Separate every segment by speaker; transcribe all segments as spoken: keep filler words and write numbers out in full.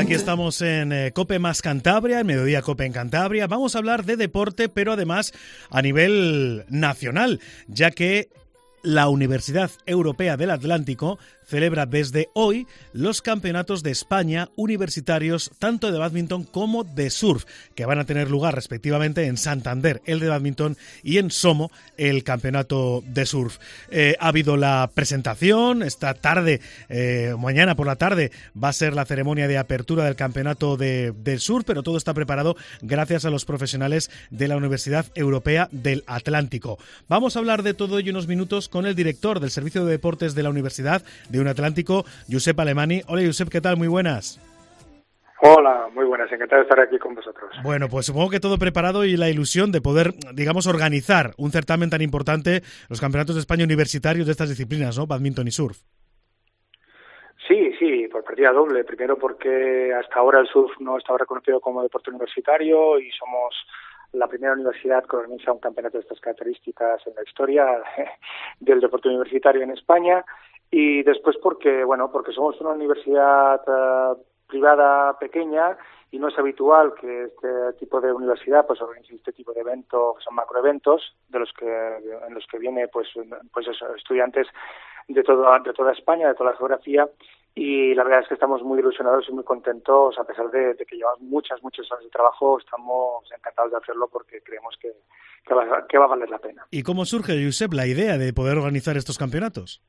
Speaker 1: Aquí estamos en eh, COPE más Cantabria, en Mediodía COPE en Cantabria. Vamos a hablar de deporte, pero además a nivel nacional, ya que la Universidad Europea del Atlántico celebra desde hoy los campeonatos de España universitarios tanto de bádminton como de surf, que van a tener lugar respectivamente en Santander, el de bádminton, y en Somo, el campeonato de surf. Eh, ha habido la presentación, esta tarde, eh, mañana por la tarde, va a ser la ceremonia de apertura del campeonato de, del surf, pero todo está preparado gracias a los profesionales de la Universidad Europea del Atlántico. Vamos a hablar de todo ello unos minutos con el director del Servicio de Deportes de la Universidad de un Atlántico, Josep Alemany. Hola, Josep, ¿qué tal? Muy buenas.
Speaker 2: Hola, muy buenas, encantado de estar aquí con vosotros.
Speaker 1: Bueno, pues supongo que todo preparado y la ilusión de poder, digamos, organizar un certamen tan importante, los campeonatos de España universitarios de estas disciplinas, ¿no? Bádminton y surf.
Speaker 2: Sí, sí, por partida doble. Primero porque hasta ahora el surf no estaba reconocido como deporte universitario y somos la primera universidad que organiza un campeonato de estas características en la historia del deporte universitario en España. Y después porque, bueno, porque somos una universidad uh, privada pequeña y no es habitual que este tipo de universidad pues organice este tipo de eventos, que son macroeventos, de los que en los que viene pues pues eso, estudiantes de toda de toda España, de toda la geografía, y la verdad es que estamos muy ilusionados y muy contentos, a pesar de, de que llevamos muchas muchas horas de trabajo. Estamos encantados de hacerlo porque creemos que, que, va, que va a valer la pena.
Speaker 1: ¿Y cómo surge, Josep, la idea de poder organizar estos campeonatos?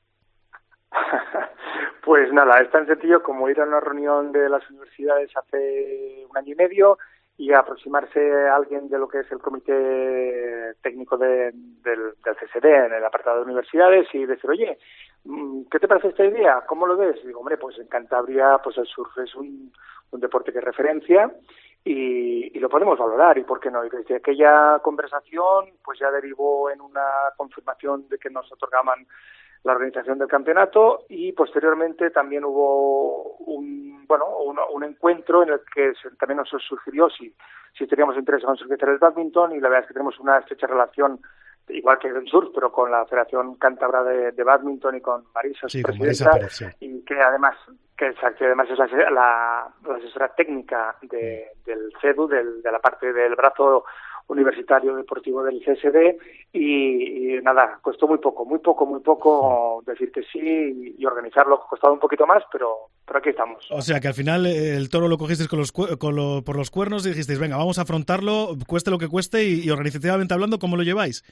Speaker 2: Pues nada, es tan sencillo como ir a una reunión de las universidades hace un año y medio y aproximarse a alguien de lo que es el comité técnico de, del, del C S D en el apartado de universidades y decir, oye, ¿qué te parece esta idea? ¿Cómo lo ves? Y digo, hombre, pues en Cantabria pues el surf es un, un deporte que es referencia y, y lo podemos valorar, y por qué no. Y desde aquella conversación pues ya derivó en una confirmación de que nos otorgaban la organización del campeonato, y posteriormente también hubo un bueno un, un encuentro en el que se, también nos sugirió si, si teníamos interés en organizar el bádminton, y la verdad es que tenemos una estrecha relación, igual que el surf, pero con la Federación Cántabra de, de Bádminton y con Marisa,
Speaker 1: sí,
Speaker 2: su
Speaker 1: con
Speaker 2: presidenta,
Speaker 1: Marisa Pérez, sí.
Speaker 2: Y que además que, exacto, además es la, la, la asesora técnica de, del C E D U, del, de la parte del brazo universitario deportivo del C S D, y, y nada, costó muy poco, muy poco, muy poco decir que sí y, y organizarlo. Ha costado un poquito más, pero, pero aquí estamos.
Speaker 1: O sea que al final eh, el toro lo cogisteis con los, con lo, por los cuernos y dijisteis, venga, vamos a afrontarlo, cueste lo que cueste, y, y organizativamente hablando, ¿cómo lo lleváis?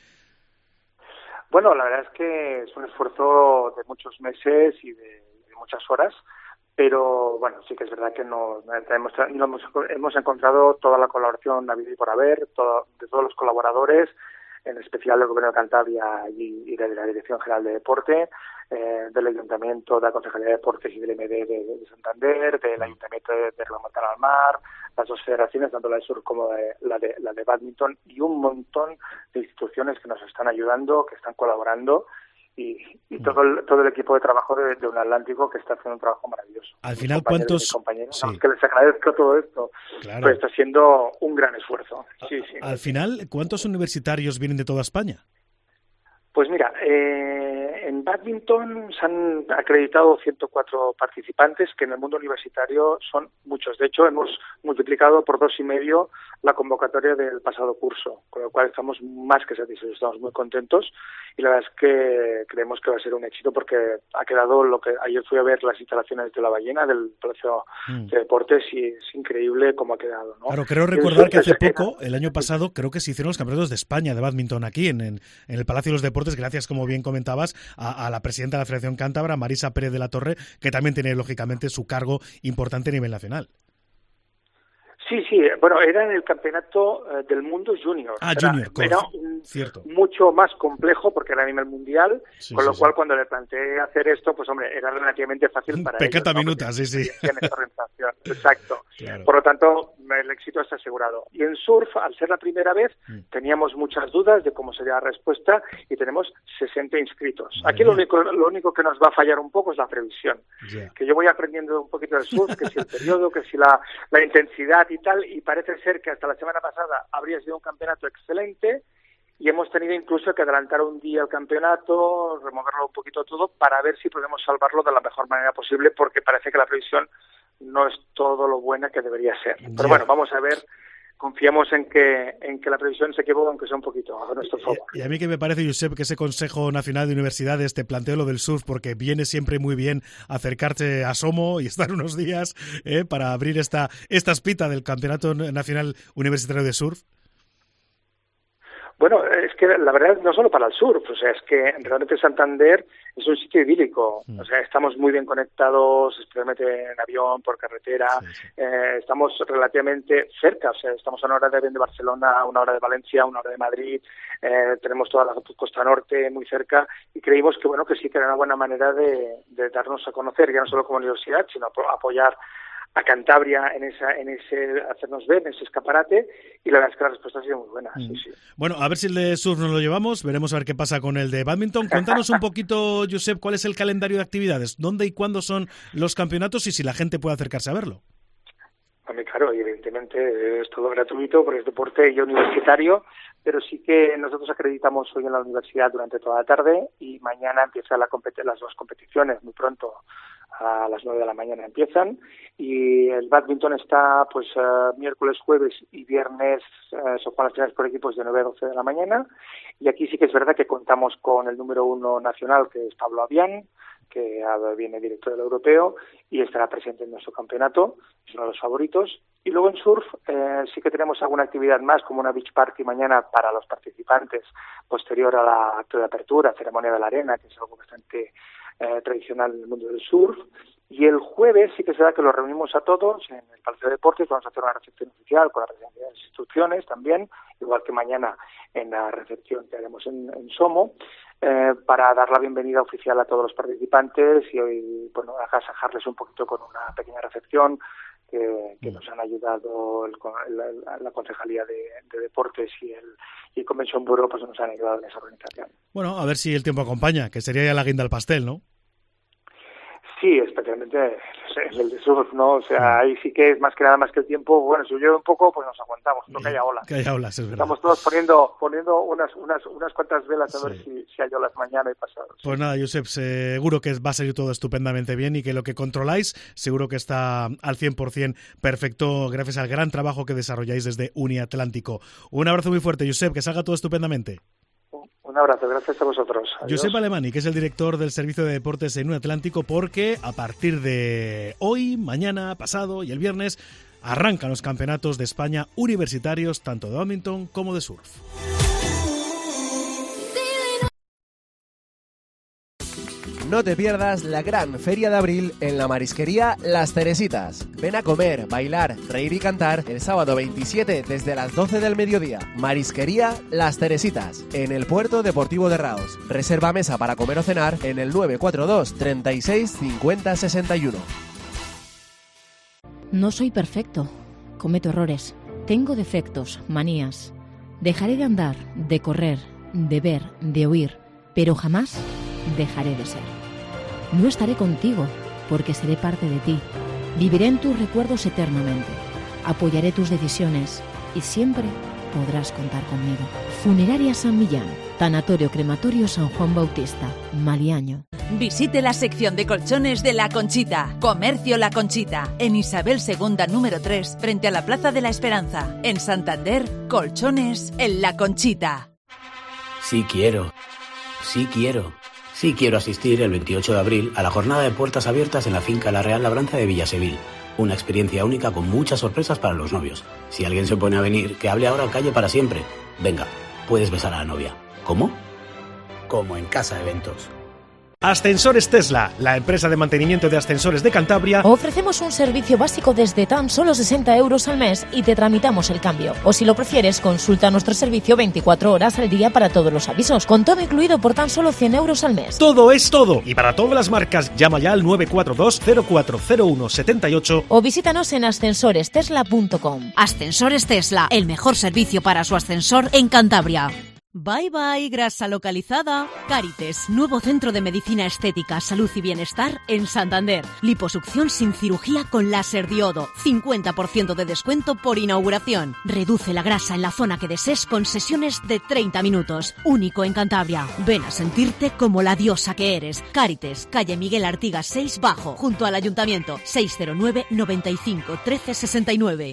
Speaker 2: Bueno, la verdad es que es un esfuerzo de muchos meses y de, de muchas horas, pero bueno, sí que es verdad que no, hemos, no hemos, hemos encontrado toda la colaboración habido y por haber, todo, de todos los colaboradores, en especial del Gobierno de Cantabria y, y de la Dirección General de Deporte, eh, del Ayuntamiento, de la Concejalía de Deportes y del M D de, de Santander, del Ayuntamiento de, de Remontar al Mar, las dos federaciones, tanto la de Sur como de, la de la de Bádminton, y un montón de instituciones que nos están ayudando, que están colaborando, y, y todo el todo el equipo de trabajo de, de un Atlántico, que está haciendo un trabajo maravilloso.
Speaker 1: Al final, ¿cuántos...?
Speaker 2: Compañeros,
Speaker 1: sí.
Speaker 2: que les agradezco todo esto,
Speaker 1: claro.
Speaker 2: Pues está siendo un gran esfuerzo. Sí, sí.
Speaker 1: Al final, ¿cuántos universitarios vienen de toda España?
Speaker 2: Pues mira, eh, en bádminton se han acreditado ciento cuatro participantes, que en el mundo universitario son muchos. De hecho, hemos multiplicado por dos y medio la convocatoria del pasado curso, con lo cual estamos más que satisfechos, estamos muy contentos, y la verdad es que creemos que va a ser un éxito porque ha quedado lo que... Ayer fui a ver las instalaciones de La Ballena, del Palacio mm. de Deportes, y es increíble cómo ha quedado, ¿no?
Speaker 1: Claro, creo recordar que hace poco, el año pasado, creo que se hicieron los campeonatos de España de bádminton aquí, en, en, en el Palacio de los Deportes, gracias, como bien comentabas, a, a la presidenta de la Federación Cántabra, Marisa Pérez de la Torre, que también tiene, lógicamente, su cargo importante a nivel nacional.
Speaker 2: Sí, sí, bueno, era en el campeonato uh, del mundo junior.
Speaker 1: Ah,
Speaker 2: era,
Speaker 1: junior,
Speaker 2: era un,
Speaker 1: cierto.
Speaker 2: Mucho más complejo porque era a nivel mundial, sí, con lo sí, cual sí. Cuando le planteé hacer esto, pues hombre, era relativamente fácil para
Speaker 1: Pecata
Speaker 2: ellos.
Speaker 1: minuta, ¿no? sí, sí.
Speaker 2: Exacto. Claro. Por lo tanto, el éxito está asegurado. Y en surf, al ser la primera vez, mm. teníamos muchas dudas de cómo sería la respuesta, y tenemos sesenta inscritos. Madre Aquí lo único, lo único que nos va a fallar un poco es la previsión. Yeah. Que yo voy aprendiendo un poquito del surf, que si el periodo, que si la, la intensidad y tal, y parece ser que hasta la semana pasada habría sido un campeonato excelente, y hemos tenido incluso que adelantar un día el campeonato, removerlo un poquito todo, para ver si podemos salvarlo de la mejor manera posible, porque parece que la previsión no es todo lo buena que debería ser. Pero bueno, vamos a ver. Confiamos en que en que la previsión se equivoque, aunque sea un poquito a nuestro favor.
Speaker 1: Y a mí que me parece, Josep, que ese Consejo Nacional de Universidades te planteó lo del surf, porque viene siempre muy bien acercarse a Somo y estar unos días eh, para abrir esta, esta espita del Campeonato Nacional Universitario de Surf.
Speaker 2: Bueno, es que la verdad no solo para el surf, o sea, es que realmente Santander es un sitio idílico, o sea, estamos muy bien conectados, especialmente en avión, por carretera, sí, sí. Eh, estamos relativamente cerca, o sea, estamos a una hora de avión de Barcelona, a una hora de Valencia, a una hora de Madrid, eh, tenemos toda la costa norte muy cerca y creímos que, bueno, que sí que era una buena manera de, de darnos a conocer, ya no solo como universidad, sino apoyar a Cantabria en esa, en ese, hacernos ver en ese escaparate, y la verdad es que la respuesta ha sido muy buena. Sí, sí.
Speaker 1: Bueno, a ver si el de surf nos lo llevamos, veremos a ver qué pasa con el de bádminton. Cuéntanos un poquito, Josep, cuál es el calendario de actividades, dónde y cuándo son los campeonatos y si la gente puede acercarse a verlo.
Speaker 2: A mí, claro, evidentemente es todo gratuito porque es deporte y universitario, pero sí que nosotros acreditamos hoy en la universidad durante toda la tarde y mañana empiezan la compet- las dos competiciones, muy pronto, a las nueve de la mañana empiezan, y el bádminton está pues uh, miércoles, jueves y viernes, uh, son las finales por equipos de nueve a doce de la mañana, y aquí sí que es verdad que contamos con el número uno nacional, que es Pablo Avián, que viene director del europeo y estará presente en nuestro campeonato, es uno de los favoritos. Y luego en surf eh, sí que tenemos alguna actividad más, como una beach party mañana para los participantes, posterior a la acto de apertura, ceremonia de la arena, que es algo bastante eh, tradicional en el mundo del surf. Y el jueves sí que será que los reunimos a todos en el Palacio de Deportes, vamos a hacer una recepción oficial con la presidencia de las instrucciones también, igual que mañana en la recepción que haremos en, en Somo, eh, para dar la bienvenida oficial a todos los participantes y hoy, bueno, agasajarles un poquito con una pequeña recepción que, que nos han ayudado el, la, la Concejalía de, de Deportes y el, y el Convention Bureau, pues nos han ayudado en esa organización.
Speaker 1: Bueno, a ver si el tiempo acompaña, que sería ya la guinda al pastel, ¿no?
Speaker 2: Sí, especialmente en el de surf, ¿no? O sea, ahí sí que es más que nada más que el tiempo. Bueno, si llueve un poco, pues nos aguantamos, no que haya olas.
Speaker 1: Que haya olas, es verdad.
Speaker 2: Estamos todos poniendo poniendo unas unas unas cuantas velas a sí. ver si, si hay olas mañana y pasado.
Speaker 1: Pues
Speaker 2: sí.
Speaker 1: nada, Josep, seguro que va a salir todo estupendamente bien y que lo que controláis seguro que está al cien por ciento perfecto gracias al gran trabajo que desarrolláis desde Uniatlántico. Un abrazo muy fuerte, Josep, que salga todo estupendamente.
Speaker 2: Un abrazo, gracias a vosotros. Adiós.
Speaker 1: Josep Alemany, que es el director del Servicio de Deportes en Uniatlántico, porque a partir de hoy, mañana, pasado y el viernes arrancan los campeonatos de España universitarios, tanto de bádminton como de surf.
Speaker 3: No te pierdas la gran feria de abril en la marisquería Las Teresitas. Ven a comer, bailar, reír y cantar el sábado veintisiete desde las doce del mediodía. Marisquería Las Teresitas, en el Puerto Deportivo de Raos. Reserva mesa para comer o cenar en el nueve cuatro dos, treinta y seis, cincuenta, sesenta y uno.
Speaker 4: No soy perfecto. Cometo errores. Tengo defectos, manías. Dejaré de andar, de correr, de ver, de oír, pero jamás dejaré de ser. No estaré contigo, porque seré parte de ti. Viviré en tus recuerdos eternamente. Apoyaré tus decisiones y siempre podrás contar conmigo. Funeraria San Millán, Tanatorio Crematorio San Juan Bautista, Maliaño.
Speaker 5: Visite la sección de colchones de La Conchita. Comercio La Conchita, en Isabel segunda número tres, frente a la Plaza de la Esperanza. En Santander, colchones en La Conchita.
Speaker 6: Sí quiero, sí quiero. Sí quiero asistir el veintiocho de abril a la jornada de puertas abiertas en la finca La Real Labranza de Villasevil. Una experiencia única con muchas sorpresas para los novios. Si alguien se pone a venir, que hable ahora o calle para siempre. Venga, puedes besar a la novia. ¿Cómo? Como en Casa de Eventos.
Speaker 1: Ascensores Tesla, la empresa de mantenimiento de ascensores de Cantabria.
Speaker 4: Ofrecemos un servicio básico desde tan solo sesenta euros al mes y te tramitamos el cambio. O si lo prefieres, consulta nuestro servicio veinticuatro horas al día para todos los avisos, con todo incluido por tan solo cien euros al mes.
Speaker 1: Todo es todo. Y para todas las marcas, llama ya al nueve cuatro dos, cero cuatro cero uno, siete ocho.
Speaker 4: O visítanos en ascensores tesla punto com.
Speaker 5: Ascensores Tesla, el mejor servicio para su ascensor en Cantabria.
Speaker 7: Bye bye, grasa localizada. Cárites, nuevo centro de medicina estética, salud y bienestar en Santander. Liposucción sin cirugía con láser diodo. cincuenta por ciento de descuento por inauguración. Reduce la grasa en la zona que desees con sesiones de treinta minutos. Único en Cantabria. Ven a sentirte como la diosa que eres. Cárites, calle Miguel Artigas seis Bajo, junto al Ayuntamiento. seis cero nueve, noventa y cinco, trece sesenta y nueve.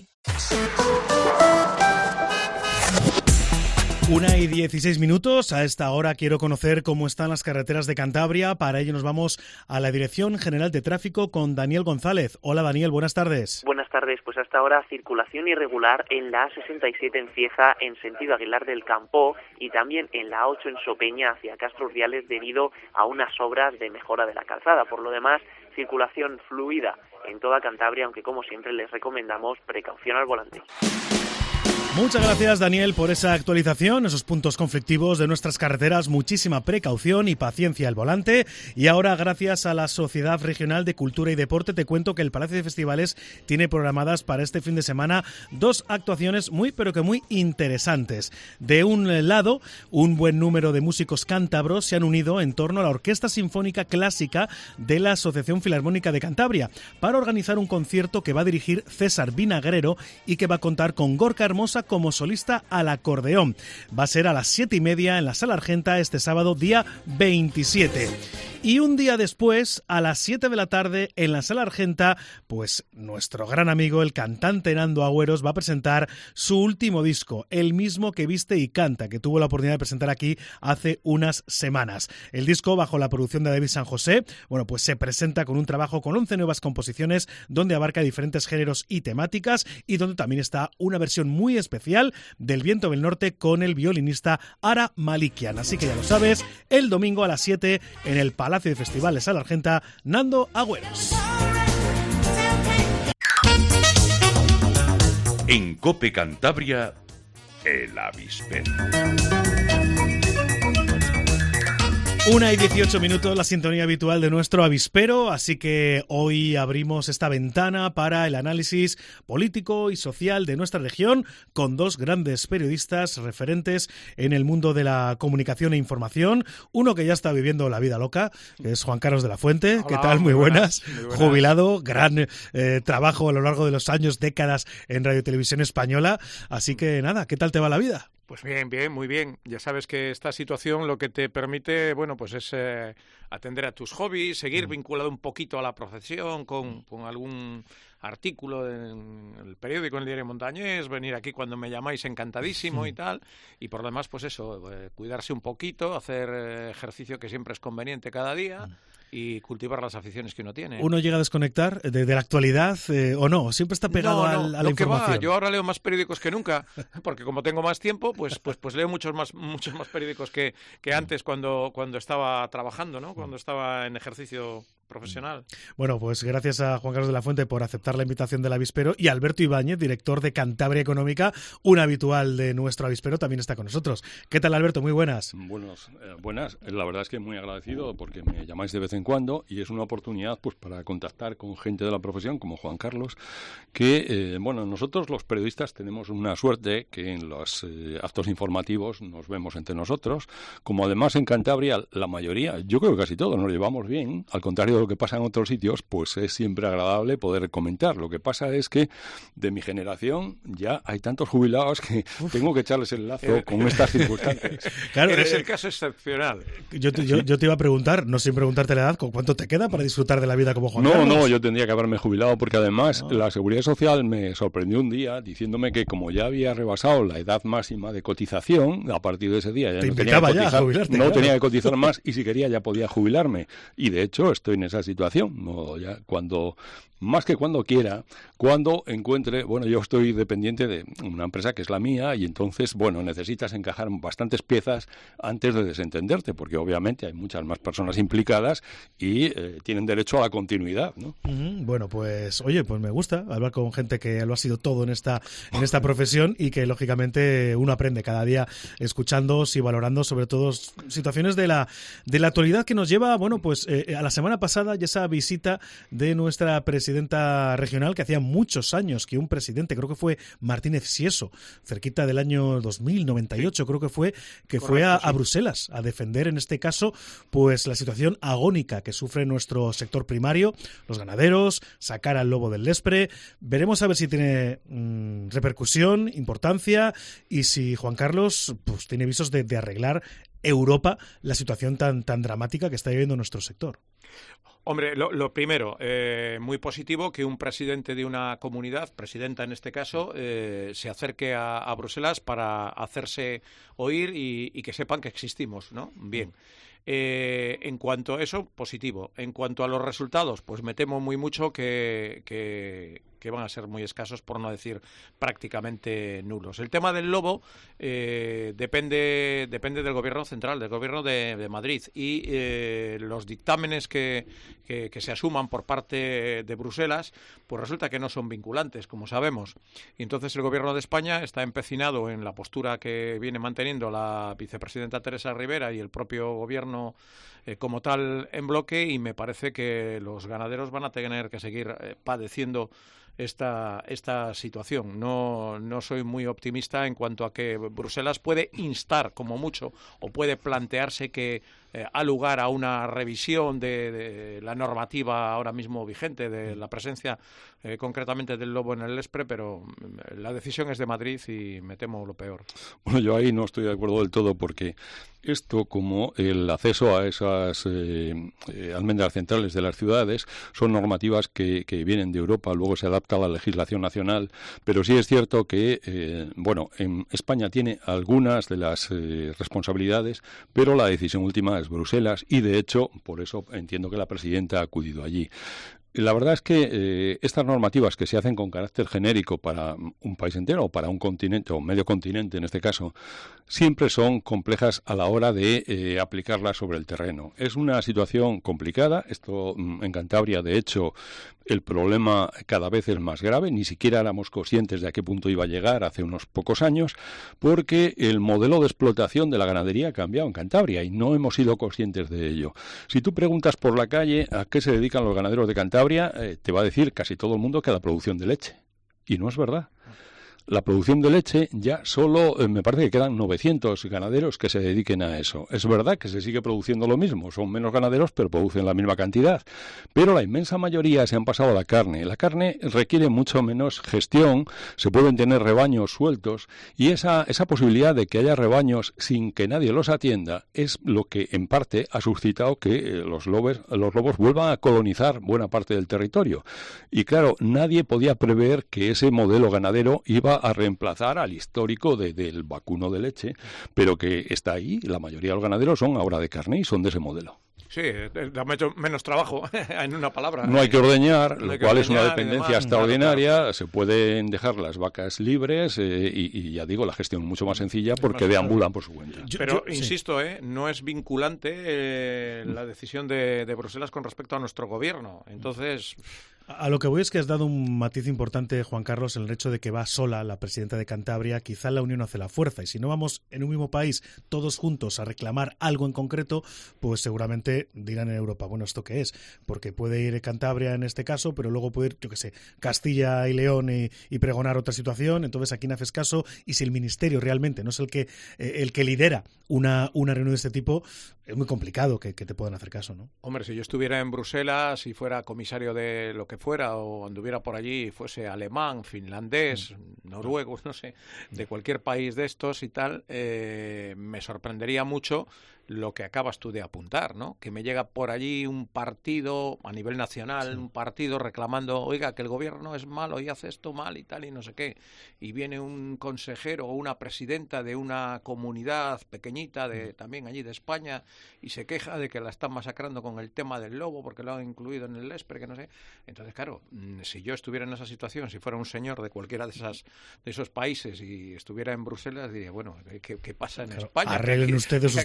Speaker 1: Una y dieciséis minutos. A esta hora quiero conocer cómo están las carreteras de Cantabria. Para ello nos vamos a la Dirección General de Tráfico con Daniel González. Hola Daniel, buenas tardes.
Speaker 8: Buenas tardes. Pues hasta ahora circulación irregular en la A sesenta y siete en Cieza en sentido Aguilar del Campo y también en la A ocho en Sopeña hacia Castro Urdiales debido a unas obras de mejora de la calzada. Por lo demás, circulación fluida en toda Cantabria, aunque como siempre les recomendamos precaución al volante.
Speaker 1: Muchas gracias, Daniel, por esa actualización, esos puntos conflictivos de nuestras carreteras. Muchísima precaución y paciencia al volante. Y ahora, gracias a la Sociedad Regional de Cultura y Deporte, te cuento que el Palacio de Festivales tiene programadas para este fin de semana dos actuaciones muy, pero que muy interesantes. De un lado, un buen número de músicos cántabros se han unido en torno a la Orquesta Sinfónica Clásica de la Asociación Filarmónica de Cantabria para organizar un concierto que va a dirigir César Vinagrero y que va a contar con Gorka Hermosa como solista al acordeón. Va a ser a las siete y media en la Sala Argenta este sábado, día veintisiete. Y un día después, a las siete de la tarde, en la Sala Argenta, pues nuestro gran amigo, el cantante Nando Agüeros, va a presentar su último disco, el mismo que viste y canta, que tuvo la oportunidad de presentar aquí hace unas semanas. El disco, bajo la producción de David San José, bueno, pues se presenta con un trabajo con once nuevas composiciones, donde abarca diferentes géneros y temáticas, y donde también está una versión muy especial del Viento del Norte con el violinista Ara Malikian. Así que ya lo sabes, el domingo a las siete en el Palacio de Festivales a la Argenta, Nando Agüeros.
Speaker 9: En COPE Cantabria, el avispero.
Speaker 1: Una y dieciocho minutos, la sintonía habitual de nuestro avispero, así que hoy abrimos esta ventana para el análisis político y social de nuestra región con dos grandes periodistas referentes en el mundo de la comunicación e información. Uno que ya está viviendo la vida loca, que es Juan Carlos de la Fuente.
Speaker 10: Hola,
Speaker 1: ¿qué tal? Muy, muy buenas.
Speaker 10: buenas. Muy buenas.
Speaker 1: Jubilado, gran eh, trabajo a lo largo de los años, décadas en Radio Televisión Española. Así que nada, ¿qué tal te va la vida?
Speaker 10: Pues bien, bien, muy bien. Ya sabes que esta situación lo que te permite, bueno, pues es eh, atender a tus hobbies, seguir vinculado un poquito a la profesión con, con algún artículo en el periódico, en el Diario Montañés, venir aquí cuando me llamáis encantadísimo y tal, y por lo demás, pues eso, eh, cuidarse un poquito, hacer eh, ejercicio que siempre es conveniente cada día y cultivar las aficiones que uno tiene.
Speaker 1: ¿Uno llega a desconectar de, de la actualidad eh, o no? ¿Siempre está pegado
Speaker 10: no, no,
Speaker 1: al, a la
Speaker 10: lo
Speaker 1: información?
Speaker 10: Que va, yo ahora leo más periódicos que nunca, porque como tengo más tiempo, pues pues pues leo muchos más muchos más periódicos que, que antes cuando, cuando estaba trabajando, ¿no? Cuando estaba en ejercicio profesional.
Speaker 1: Bueno, pues gracias a Juan Carlos de la Fuente por aceptar la invitación del avispero, y Alberto Ibáñez, director de Cantabria Económica, un habitual de nuestro avispero, también está con nosotros. ¿Qué tal, Alberto? Muy buenas.
Speaker 11: Buenos, eh, buenas. La verdad es que muy agradecido porque me llamáis de vez en cuando y es una oportunidad pues para contactar con gente de la profesión como Juan Carlos, que, eh, bueno, nosotros los periodistas tenemos una suerte que en los eh, actos informativos nos vemos entre nosotros, como además en Cantabria la mayoría, yo creo que casi todos nos llevamos bien, al contrario de lo que pasa en otros sitios, pues es siempre agradable poder comentar. Lo que pasa es que de mi generación ya hay tantos jubilados que Uf. tengo que echarles el lazo con estas circunstancias.
Speaker 10: Claro, eres el caso excepcional.
Speaker 1: Yo te, yo, yo te iba a preguntar, no sin preguntarte la edad, ¿con cuánto te queda para disfrutar de la vida como Juan
Speaker 11: no,
Speaker 1: Carlos?
Speaker 11: No, no, yo tendría que haberme jubilado porque además no. la Seguridad Social me sorprendió un día diciéndome que como ya había rebasado la edad máxima de cotización, a partir de ese día ya
Speaker 1: te
Speaker 11: no
Speaker 1: tenía que
Speaker 11: cotizar,
Speaker 1: ya a jubilarte,
Speaker 11: no
Speaker 1: claro.
Speaker 11: tenía que cotizar más y si quería ya podía jubilarme. Y de hecho estoy en esa situación. No, ya cuando más que cuando quiera, cuando encuentre, bueno, yo estoy dependiente de una empresa que es la mía y entonces, bueno, necesitas encajar bastantes piezas antes de desentenderte, porque obviamente hay muchas más personas implicadas y eh, tienen derecho a la continuidad, ¿no?
Speaker 1: Uh-huh. Bueno, pues, oye, pues me gusta hablar con gente que lo ha sido todo en esta en esta profesión y que, lógicamente, uno aprende cada día escuchando y valorando, sobre todo, situaciones de la de la actualidad que nos lleva, bueno, pues, eh, a la semana pasada pasada y esa visita de nuestra presidenta regional, que hacía muchos años que un presidente, creo que fue Martínez Sieso, cerquita del año dos mil noventa y ocho, sí. creo que fue, que Correcto, fue a, sí. a Bruselas a defender en este caso pues la situación agónica que sufre nuestro sector primario, los ganaderos, sacar al lobo del Lespre. Veremos a ver si tiene mmm, repercusión, importancia y si Juan Carlos pues tiene visos de, de arreglar Europa la situación tan, tan dramática que está viviendo nuestro sector.
Speaker 10: Hombre, lo, lo primero, eh, muy positivo que un presidente de una comunidad, presidenta en este caso, eh, se acerque a, a Bruselas para hacerse oír y, y que sepan que existimos, ¿no? Bien. Eh, en cuanto a eso, positivo. En cuanto a los resultados, pues me temo muy mucho que, que, que van a ser muy escasos, por no decir prácticamente nulos. El tema del lobo eh, depende depende del gobierno central, del gobierno de, de Madrid, y eh, los dictámenes que, que, que se asuman por parte de Bruselas, pues resulta que no son vinculantes, como sabemos. Y entonces el gobierno de España está empecinado en la postura que viene manteniendo la vicepresidenta Teresa Rivera y el propio gobierno Eh, como tal en bloque, y me parece que los ganaderos van a tener que seguir eh, padeciendo esta esta situación. No, no soy muy optimista en cuanto a que Bruselas puede instar, como mucho, o puede plantearse que eh, ha lugar a una revisión de, de la normativa ahora mismo vigente, de la presencia eh, concretamente del lobo en el Lespre, pero la decisión es de Madrid y me temo lo peor.
Speaker 11: Bueno, yo ahí no estoy de acuerdo del todo, porque esto, como el acceso a esas eh, eh, almendras centrales de las ciudades, son normativas que, que vienen de Europa, luego se adapta a la legislación nacional, pero sí es cierto que, eh, bueno, en España tiene algunas de las eh, responsabilidades, pero la decisión última es Bruselas, y de hecho, por eso entiendo que la presidenta ha acudido allí. La verdad es que eh, estas normativas que se hacen con carácter genérico para un país entero o para un continente o medio continente en este caso, siempre son complejas a la hora de eh, aplicarlas sobre el terreno. Es una situación complicada. Esto en Cantabria, de hecho, el problema cada vez es más grave. Ni siquiera éramos conscientes de a qué punto iba a llegar hace unos pocos años, porque el modelo de explotación de la ganadería ha cambiado en Cantabria y no hemos sido conscientes de ello. Si tú preguntas por la calle a qué se dedican los ganaderos de Cantabria, Eh, te va a decir casi todo el mundo que a la producción de leche. Y no es verdad. La producción de leche ya solo, eh, me parece que quedan novecientos ganaderos que se dediquen a eso. Es verdad que se sigue produciendo lo mismo, son menos ganaderos, pero producen la misma cantidad. Pero la inmensa mayoría se han pasado a la carne. La carne requiere mucho menos gestión, se pueden tener rebaños sueltos, y esa, esa posibilidad de que haya rebaños sin que nadie los atienda es lo que en parte ha suscitado que eh, los lobos, los lobos vuelvan a colonizar buena parte del territorio. Y claro, nadie podía prever que ese modelo ganadero iba a reemplazar al histórico de, del vacuno de leche, pero que está ahí. La mayoría de los ganaderos son ahora de carne y son de ese modelo.
Speaker 10: Sí, da menos trabajo, en una palabra.
Speaker 11: No hay que ordeñar,
Speaker 10: no
Speaker 11: lo
Speaker 10: hay que
Speaker 11: cual
Speaker 10: ordeñar,
Speaker 11: es una dependencia
Speaker 10: demás,
Speaker 11: extraordinaria.
Speaker 10: claro, claro.
Speaker 11: Se pueden dejar las vacas libres eh, y, y ya digo, la gestión es mucho más sencilla porque más deambulan por su cuenta.
Speaker 10: Yo, Pero, yo, insisto, sí. eh, no es vinculante eh, la decisión de, de Bruselas con respecto a nuestro gobierno. Entonces...
Speaker 1: A lo que voy es que has dado un matiz importante, Juan Carlos, en el hecho de que va sola la presidenta de Cantabria. Quizá la unión hace la fuerza, y si no vamos en un mismo país todos juntos a reclamar algo en concreto, pues seguramente dirán en Europa, bueno, ¿esto qué es? Porque puede ir Cantabria en este caso, pero luego puede ir, yo qué sé, Castilla y León y, y pregonar otra situación. Entonces aquí no haces caso, y si el ministerio realmente no es el que eh, el que lidera una, una reunión de este tipo, es muy complicado que, que te puedan hacer caso, ¿no?
Speaker 10: Hombre, si yo estuviera en Bruselas, si fuera comisario de lo que fuera, o anduviera por allí, fuese alemán, finlandés, mm. noruego, no sé, de cualquier país de estos y tal, eh, me sorprendería mucho lo que acabas tú de apuntar, ¿no? Que me llega por allí un partido a nivel nacional, sí. un partido reclamando, oiga, que el gobierno es malo y hace esto mal y tal y no sé qué, y viene un consejero o una presidenta de una comunidad pequeñita de también allí de España y se queja de que la están masacrando con el tema del lobo porque lo han incluido en el Lespre, que no sé. Entonces, claro, si yo estuviera en esa situación, si fuera un señor de cualquiera de esas de esos países y estuviera en Bruselas, diría, bueno, ¿qué, qué pasa en
Speaker 1: claro,
Speaker 10: España?
Speaker 1: arreglen
Speaker 10: ¿Qué,
Speaker 1: ustedes sus
Speaker 10: qué,
Speaker 1: problemas,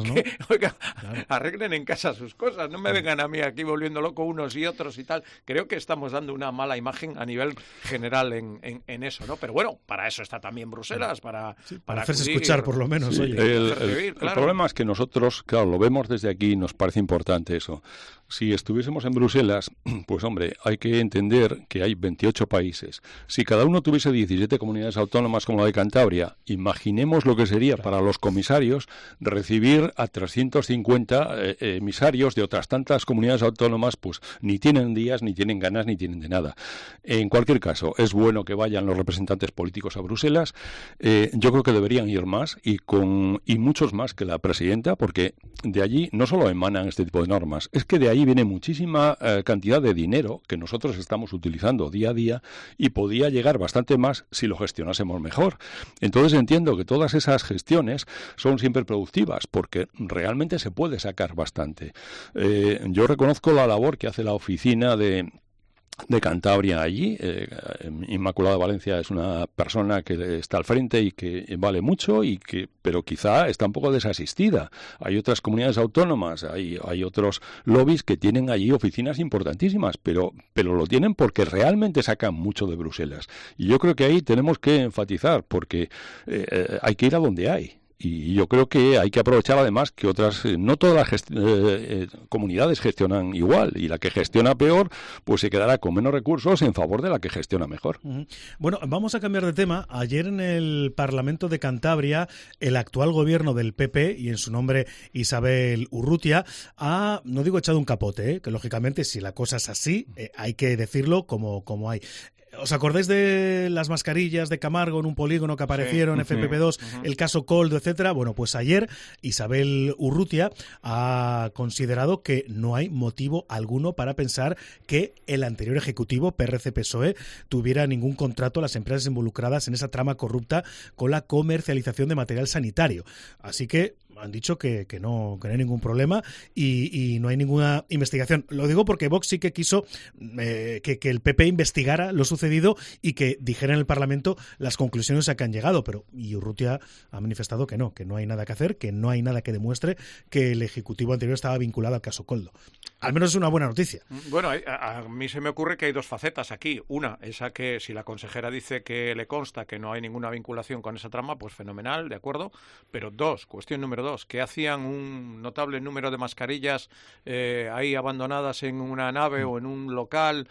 Speaker 1: ¿no?
Speaker 10: Que, oiga,
Speaker 1: claro.
Speaker 10: arreglen en casa sus cosas, no me vengan a mí aquí volviendo loco unos y otros y tal. Creo que estamos dando una mala imagen a nivel general en, en, en eso, ¿no? Pero bueno, para eso está también Bruselas, para...
Speaker 1: Sí, para,
Speaker 10: para
Speaker 1: hacerse
Speaker 10: acudir,
Speaker 1: escuchar, por lo menos,
Speaker 11: sí,
Speaker 1: oye.
Speaker 11: El, el, claro. el problema es que nosotros, claro, lo vemos desde aquí y nos parece importante eso. Si estuviésemos en Bruselas, pues hombre, hay que entender que hay veintiocho países. Si cada uno tuviese diecisiete comunidades autónomas como la de Cantabria, imaginemos lo que sería para los comisarios recibir a trescientos cincuenta eh, emisarios de otras tantas comunidades autónomas, pues ni tienen días, ni tienen ganas, ni tienen de nada. En cualquier caso, es bueno que vayan los representantes políticos a Bruselas. Eh, yo creo que deberían ir más y con y muchos más que la presidenta, porque de allí no solo emanan este tipo de normas, es que de ahí viene muchísima eh, cantidad de dinero que nosotros estamos utilizando día a día y podía llegar bastante más si lo gestionásemos mejor. Entonces entiendo que todas esas gestiones son siempre productivas porque realmente se puede sacar bastante. Eh, yo reconozco la labor que hace la oficina de de Cantabria allí. eh, Inmaculada Valencia es una persona que está al frente y que vale mucho, y que pero quizá está un poco desasistida. Hay otras comunidades autónomas, hay, hay otros lobbies que tienen allí oficinas importantísimas, pero, pero lo tienen porque realmente sacan mucho de Bruselas. Y yo creo que ahí tenemos que enfatizar, porque eh, hay que ir a donde hay. Y yo creo que hay que aprovechar además que otras, eh, no todas las gest- eh, eh, comunidades gestionan igual, y la que gestiona peor pues se quedará con menos recursos en favor de la que gestiona mejor.
Speaker 1: Uh-huh. Bueno, vamos a cambiar de tema. Ayer en el Parlamento de Cantabria, el actual gobierno del P P, y en su nombre Isabel Urrutia, ha, no digo echado un capote, ¿eh? Que lógicamente si la cosa es así, eh, hay que decirlo como, como hay. ¿Os acordáis de las mascarillas de Camargo en un polígono que aparecieron, sí, F P P dos, uh-huh. el caso Coldo, etcétera? Bueno, pues ayer Isabel Urrutia ha considerado que no hay motivo alguno para pensar que el anterior ejecutivo, P R C P S O E, tuviera ningún contrato a las empresas involucradas en esa trama corrupta con la comercialización de material sanitario. Así que han dicho que, que, no, que no hay ningún problema y, y no hay ninguna investigación. Lo digo porque Vox sí que quiso eh, que, que el P P investigara lo sucedido y que dijera en el Parlamento las conclusiones a que han llegado, pero y Urrutia ha manifestado que no, que no hay nada que hacer, que no hay nada que demuestre que el Ejecutivo anterior estaba vinculado al caso Coldo. Al menos es una buena noticia.
Speaker 10: Bueno, a, a mí se me ocurre que hay dos facetas aquí. Una, esa que si la consejera dice que le consta que no hay ninguna vinculación con esa trama, pues fenomenal, de acuerdo. Pero dos, cuestión número dos, que hacían un notable número de mascarillas eh, ahí abandonadas en una nave mm. o en un local,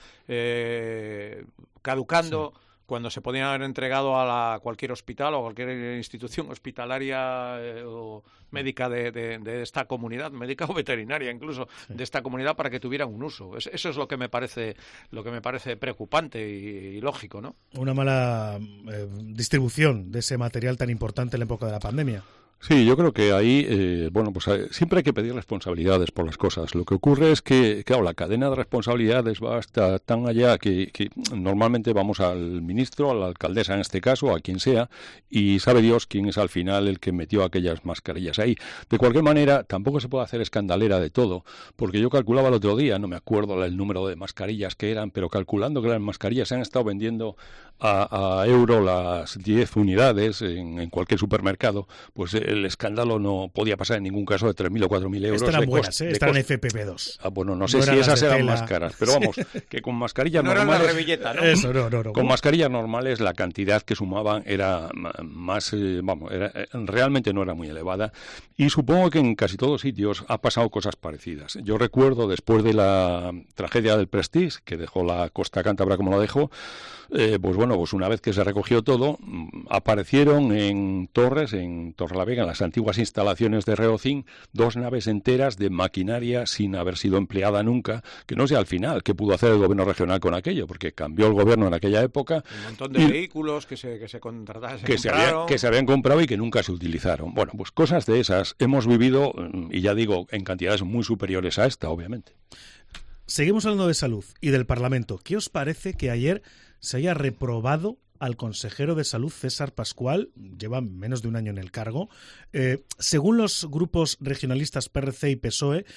Speaker 10: eh, caducando... Sí. Cuando se podían haber entregado a la, cualquier hospital o cualquier institución hospitalaria eh, o médica de, de, de esta comunidad, médica o veterinaria incluso, sí. de esta comunidad, para que tuvieran un uso. Es, eso es lo que me parece lo que me parece preocupante y, y lógico, ¿no?
Speaker 1: Una mala eh, distribución de ese material tan importante en la época de la pandemia.
Speaker 11: Sí, yo creo que ahí, eh, bueno, pues siempre hay que pedir responsabilidades por las cosas. Lo que ocurre es que, claro, la cadena de responsabilidades va hasta tan allá que, que normalmente vamos al ministro, a la alcaldesa en este caso, a quien sea, y sabe Dios quién es al final el que metió aquellas mascarillas ahí. De cualquier manera, tampoco se puede hacer escandalera de todo, porque yo calculaba el otro día, no me acuerdo el número de mascarillas que eran, pero calculando que las mascarillas se han estado vendiendo a, a euro las diez unidades en, en cualquier supermercado, pues eh, el escándalo no podía pasar en ningún caso de tres mil o cuatro mil euros.
Speaker 1: Estarán buenas, ¿eh? Estarán F P P dos.
Speaker 11: Ah, bueno, no sé no si esas eran tela. Más caras, pero vamos, que con mascarillas
Speaker 10: no
Speaker 11: normales...
Speaker 10: Era la revilleta, ¿no?
Speaker 1: Eso, no, no, no.
Speaker 11: Con mascarillas normales la cantidad que sumaban era más... Eh, vamos, era, realmente no era muy elevada. Y supongo que en casi todos sitios ha pasado cosas parecidas. Yo recuerdo, después de la tragedia del Prestige, que dejó la costa cántabra como la dejó, eh, pues bueno, pues una vez que se recogió todo, aparecieron en Torres, en Torrelavega, en las antiguas instalaciones de Reocín, dos naves enteras de maquinaria sin haber sido empleada nunca, que no sé al final qué pudo hacer el gobierno regional con aquello, porque cambió el gobierno en aquella época.
Speaker 10: Un montón de vehículos que se, que se contrataron, se
Speaker 11: que se, había, que se habían comprado y que nunca se utilizaron. Bueno, pues cosas de esas hemos vivido, y ya digo, en cantidades muy superiores a esta, obviamente.
Speaker 1: Seguimos hablando de salud y del Parlamento. ¿Qué os parece que ayer se haya reprobado al consejero de Salud, César Pascual? Lleva menos de un año en el cargo. Eh, según los grupos regionalistas P R C y P S O E,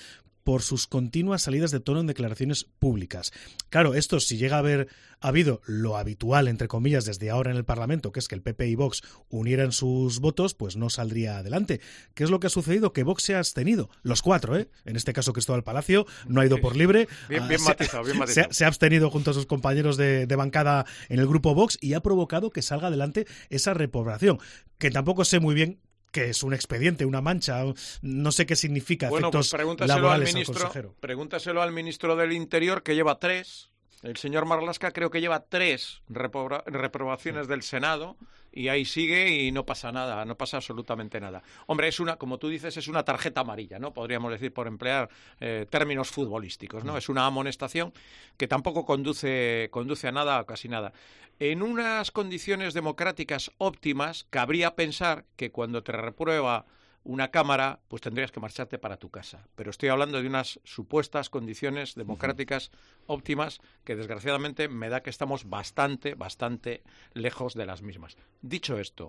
Speaker 1: por sus continuas salidas de tono en declaraciones públicas. Claro, esto si llega a haber habido lo habitual, entre comillas, desde ahora en el Parlamento, que es que el P P y Vox unieran sus votos, pues no saldría adelante. ¿Qué es lo que ha sucedido? Que Vox se ha abstenido, los cuatro, ¿eh? En este caso Cristóbal Palacio no ha ido por libre,
Speaker 10: bien, bien matizado, bien matizado.
Speaker 1: Se, se ha abstenido junto a sus compañeros de, de bancada en el grupo Vox y ha provocado que salga adelante esa reprobación, que tampoco sé muy bien que es un expediente, una mancha, no sé qué significa
Speaker 10: bueno,
Speaker 1: efectos
Speaker 10: pues pregúntaselo
Speaker 1: laborales
Speaker 10: al ministro,
Speaker 1: al consejero.
Speaker 10: Pregúntaselo al ministro del Interior, que lleva tres. El señor Marlaska creo que lleva tres repobra- reprobaciones del Senado y ahí sigue y no pasa nada, no pasa absolutamente nada. Hombre, es una, como tú dices, es una tarjeta amarilla, ¿no? Podríamos decir, por emplear eh, términos futbolísticos, ¿no? Es una amonestación que tampoco conduce, conduce a nada o casi nada. En unas condiciones democráticas óptimas, cabría pensar que cuando te reprueba una Cámara, pues tendrías que marcharte para tu casa. Pero estoy hablando de unas supuestas condiciones democráticas uh-huh. óptimas que desgraciadamente me da que estamos bastante, bastante lejos de las mismas. Dicho esto,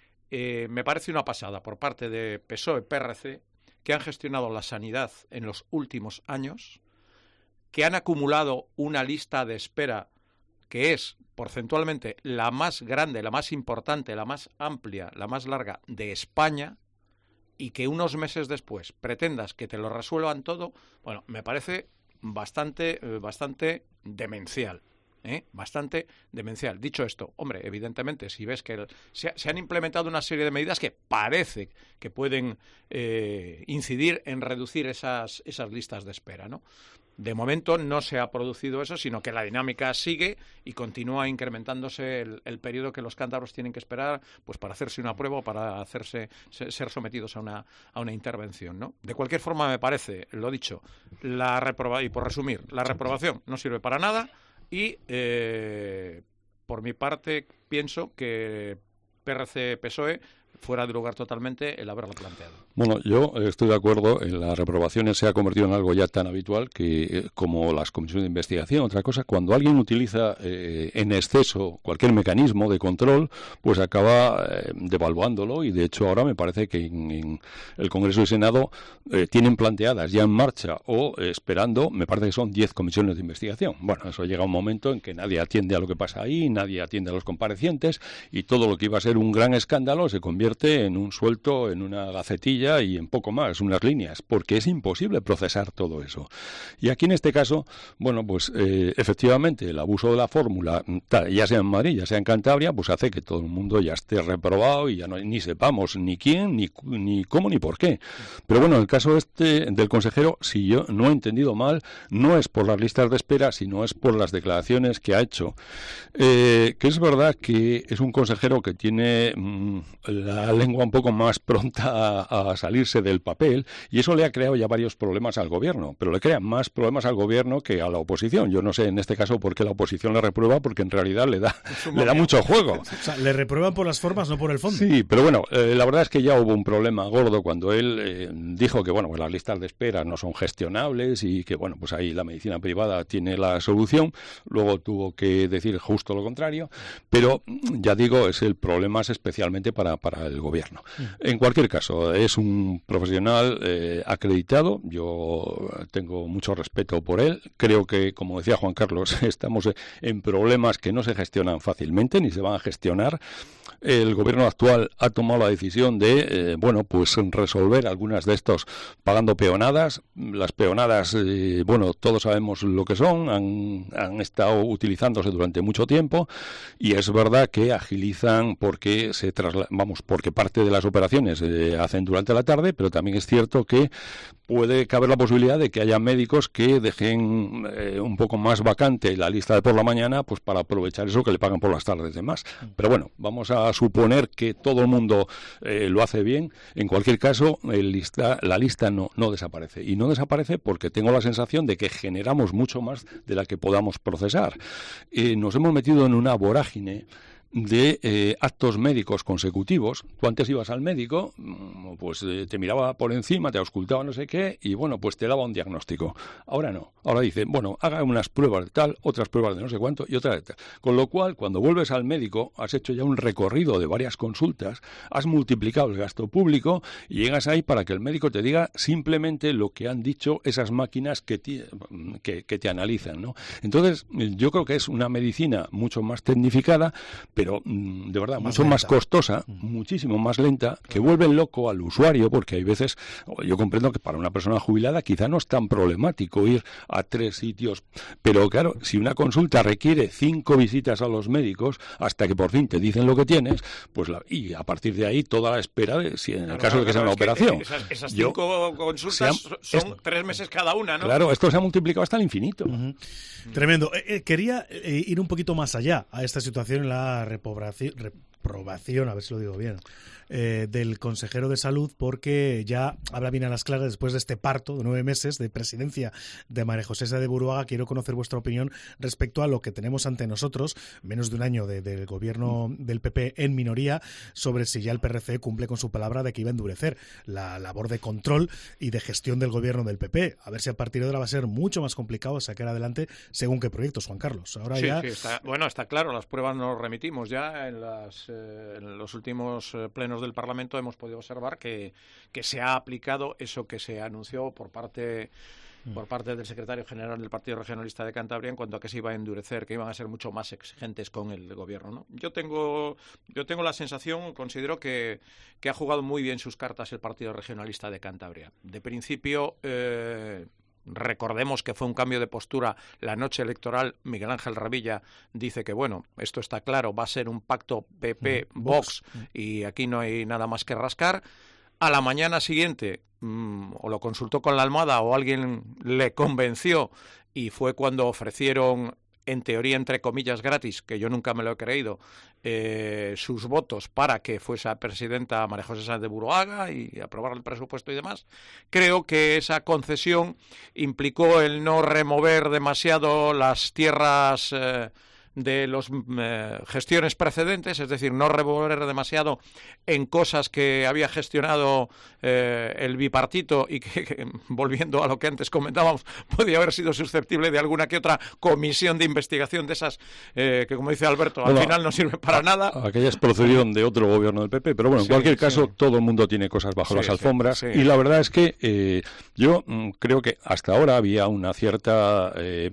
Speaker 10: eh, me parece una pasada por parte de P S O E P R C que han gestionado la sanidad en los últimos años, que han acumulado una lista de espera que es porcentualmente la más grande, la más importante, la más amplia, la más larga de España, y que unos meses después pretendas que te lo resuelvan todo, bueno, me parece bastante, bastante demencial. ¿Eh? Bastante demencial. Dicho esto, hombre, evidentemente, si ves que el, se, se han implementado una serie de medidas que parece que pueden eh, incidir en reducir esas, esas listas de espera, ¿no? De momento no se ha producido eso, sino que la dinámica sigue y continúa incrementándose el, el periodo que los cántabros tienen que esperar, pues para hacerse una prueba o para hacerse ser sometidos a una a una intervención, ¿no? De cualquier forma, me parece, lo dicho, la reproba y por resumir, la reprobación no sirve para nada. Y, eh, por mi parte, pienso que P R C P S O E fuera de lugar totalmente el haberlo planteado.
Speaker 11: Bueno, yo estoy de acuerdo. En las reprobaciones se ha convertido en algo ya tan habitual que, eh, como las comisiones de investigación, otra cosa, cuando alguien utiliza eh, en exceso cualquier mecanismo de control, pues acaba eh, devaluándolo, y de hecho ahora me parece que en, en el Congreso y Senado eh, tienen planteadas ya en marcha o eh, esperando, me parece que son diez comisiones de investigación. Bueno, eso llega a un momento en que nadie atiende a lo que pasa ahí, nadie atiende a los comparecientes, y todo lo que iba a ser un gran escándalo se convierte en un suelto, en una gacetilla y en poco más, unas líneas, porque es imposible procesar todo eso. Y aquí en este caso, bueno, pues eh, efectivamente el abuso de la fórmula, ya sea en Madrid, ya sea en Cantabria, pues hace que todo el mundo ya esté reprobado y ya no, ni sepamos ni quién, ni, ni cómo, ni por qué. Pero bueno, el caso este del consejero, si yo no he entendido mal, no es por las listas de espera, sino es por las declaraciones que ha hecho. Eh, que es verdad que es un consejero que tiene mmm, la la lengua un poco más pronta a, a salirse del papel, y eso le ha creado ya varios problemas al gobierno, pero le crea más problemas al gobierno que a la oposición. Yo no sé en este caso por qué la oposición le reprueba, porque en realidad le da, le da mucho juego.
Speaker 1: O sea, le reprueban por las formas, no por el fondo.
Speaker 11: Sí, pero bueno, eh, la verdad es que ya hubo un problema gordo cuando él eh, dijo que bueno, pues las listas de espera no son gestionables y que bueno, pues ahí la medicina privada tiene la solución. Luego tuvo que decir justo lo contrario, pero ya digo, es el problema es especialmente para, para el gobierno. En cualquier caso, es un profesional eh, acreditado. Yo tengo mucho respeto por él. Creo que, como decía Juan Carlos, estamos en problemas que no se gestionan fácilmente ni se van a gestionar. El gobierno actual ha tomado la decisión de, eh, bueno, pues resolver algunas de estos pagando peonadas. Las peonadas, eh, bueno, todos sabemos lo que son, han, han estado utilizándose durante mucho tiempo, y es verdad que agilizan porque se trasla- vamos, porque parte de las operaciones se eh, hacen durante la tarde, pero también es cierto que puede caber la posibilidad de que haya médicos que dejen eh, un poco más vacante la lista de por la mañana, pues para aprovechar eso que le pagan por las tardes de más. Pero bueno, vamos a suponer que todo el mundo eh, lo hace bien. En cualquier caso, el lista, la lista no, no desaparece. Y no desaparece porque tengo la sensación de que generamos mucho más de la que podamos procesar. Eh, nos hemos metido en una vorágine de eh, actos médicos consecutivos. Tú antes ibas al médico, bueno, pues eh, te miraba por encima, te auscultaba no sé qué, y bueno, pues te daba un diagnóstico. Ahora no. Ahora dice, bueno, haga unas pruebas de tal, otras pruebas de no sé cuánto y otras de tal. Con lo cual, cuando vuelves al médico, has hecho ya un recorrido de varias consultas, has multiplicado el gasto público y llegas ahí para que el médico te diga simplemente lo que han dicho esas máquinas que te, que, que te analizan, ¿no? Entonces, yo creo que es una medicina mucho más tecnificada, pero de verdad, más mucho lenta. Más costosa, muchísimo más lenta, que vuelve loco al usuario, porque hay veces, yo comprendo que para una persona jubilada quizá no es tan problemático ir a tres sitios, pero claro, si una consulta requiere cinco visitas a los médicos hasta que por fin te dicen lo que tienes, pues la, y a partir de ahí toda la espera de si en el claro, caso de que sea una operación.
Speaker 10: Que esas, esas cinco yo, consultas han, son esto, tres meses cada una, ¿no?
Speaker 11: Claro, esto se ha multiplicado hasta el infinito.
Speaker 1: Uh-huh. Tremendo. Eh, eh, quería eh, ir un poquito más allá a esta situación en la reprobación, reprobación, a ver si lo digo bien, eh, del consejero de Salud, porque ya habla bien a las claras después de este parto de nueve meses de presidencia de María José Sáenz de Buruaga. Quiero conocer vuestra opinión respecto a lo que tenemos ante nosotros, menos de un año de, del gobierno del P P en minoría, sobre si ya el P R C cumple con su palabra de que iba a endurecer la labor de control y de gestión del gobierno del P P. A ver si a partir de ahora va a ser mucho más complicado sacar adelante según qué proyectos, Juan Carlos. Ahora
Speaker 10: sí,
Speaker 1: ya...
Speaker 10: sí, está, bueno, está claro, las pruebas nos remitimos ya en, las, eh, en los últimos eh, plenos del Parlamento hemos podido observar que, que se ha aplicado eso que se anunció por parte por parte del secretario general del Partido Regionalista de Cantabria en cuanto a que se iba a endurecer, que iban a ser mucho más exigentes con el gobierno, ¿no? Yo tengo yo tengo la sensación, considero que, que ha jugado muy bien sus cartas el Partido Regionalista de Cantabria. De principio, eh, recordemos que fue un cambio de postura la noche electoral. Miguel Ángel Revilla dice que, bueno, esto está claro, va a ser un pacto P P-Vox y aquí no hay nada más que rascar. A la mañana siguiente, mmm, o lo consultó con la almohada o alguien le convenció y fue cuando ofrecieron, en teoría, entre comillas, gratis, que yo nunca me lo he creído, eh, sus votos para que fuese presidenta María José Sáenz de Buruaga y aprobar el presupuesto y demás. Creo que esa concesión implicó el no remover demasiado las tierras eh, de las eh, gestiones precedentes, es decir, no revolver demasiado en cosas que había gestionado eh, el bipartito y que, que, volviendo a lo que antes comentábamos, podía haber sido susceptible de alguna que otra comisión de investigación de esas eh, que, como dice Alberto, al bueno, final no sirven para
Speaker 11: a,
Speaker 10: nada.
Speaker 11: Aquellas procedieron de otro gobierno del P P, pero bueno, en sí, cualquier caso, sí. Todo el mundo tiene cosas bajo sí, las alfombras sí, sí. Y la verdad es que eh, yo mm, creo que hasta ahora había una cierta eh,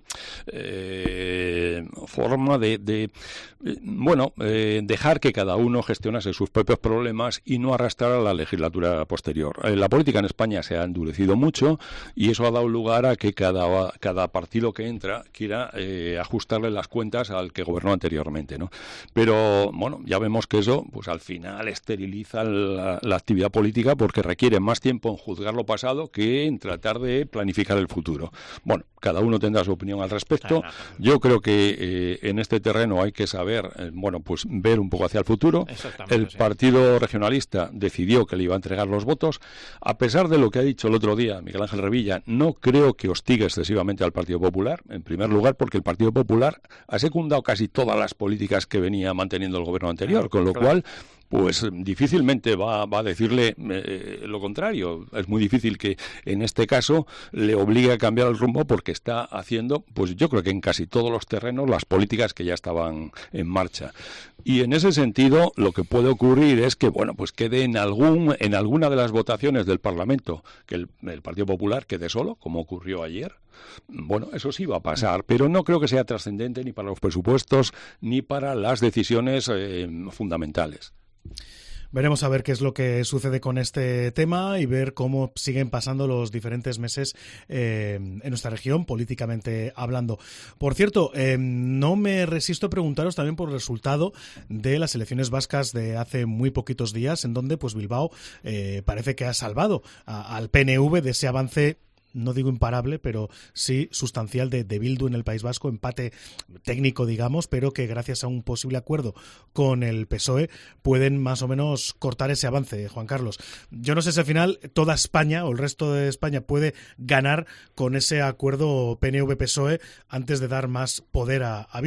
Speaker 11: eh, forma De, de bueno, eh, dejar que cada uno gestionase sus propios problemas y no arrastrar a la legislatura posterior. Eh, la política en España se ha endurecido mucho y eso ha dado lugar a que cada, cada partido que entra quiera eh, ajustarle las cuentas al que gobernó anteriormente, ¿no? Pero, bueno, ya vemos que eso, pues al final esteriliza la, la actividad política porque requiere más tiempo en juzgar lo pasado que en tratar de planificar el futuro. Bueno, cada uno tendrá su opinión al respecto. Yo creo que eh, en este terreno hay que saber, eh, bueno, pues ver un poco hacia el futuro. El sí. Partido Regionalista decidió que le iba a entregar los votos. A pesar de lo que ha dicho el otro día Miguel Ángel Revilla, no creo que hostigue excesivamente al Partido Popular, en primer lugar porque el Partido Popular ha secundado casi todas las políticas que venía manteniendo el gobierno anterior, ah, con lo claro. cual... pues difícilmente va, va a decirle eh, lo contrario. Es muy difícil que en este caso le obligue a cambiar el rumbo porque está haciendo, pues yo creo que en casi todos los terrenos, las políticas que ya estaban en marcha. Y en ese sentido, lo que puede ocurrir es que, bueno, pues quede en algún en alguna de las votaciones del Parlamento que el, el Partido Popular quede solo, como ocurrió ayer. Bueno, eso sí va a pasar, pero no creo que sea trascendente ni para los presupuestos ni para las decisiones eh, fundamentales.
Speaker 1: Veremos a ver qué es lo que sucede con este tema y ver cómo siguen pasando los diferentes meses eh, en nuestra región, políticamente hablando. Por cierto, eh, no me resisto a preguntaros también por el resultado de las elecciones vascas de hace muy poquitos días, en donde pues Bilbao eh, parece que ha salvado a, al P N V de ese avance, no digo imparable, pero sí sustancial de, de Bildu en el País Vasco, empate técnico, digamos, pero que gracias a un posible acuerdo con el P S O E pueden más o menos cortar ese avance, Juan Carlos. Yo no sé si al final toda España o el resto de España puede ganar con ese acuerdo P N V-P S O E antes de dar más poder a, a Bildu.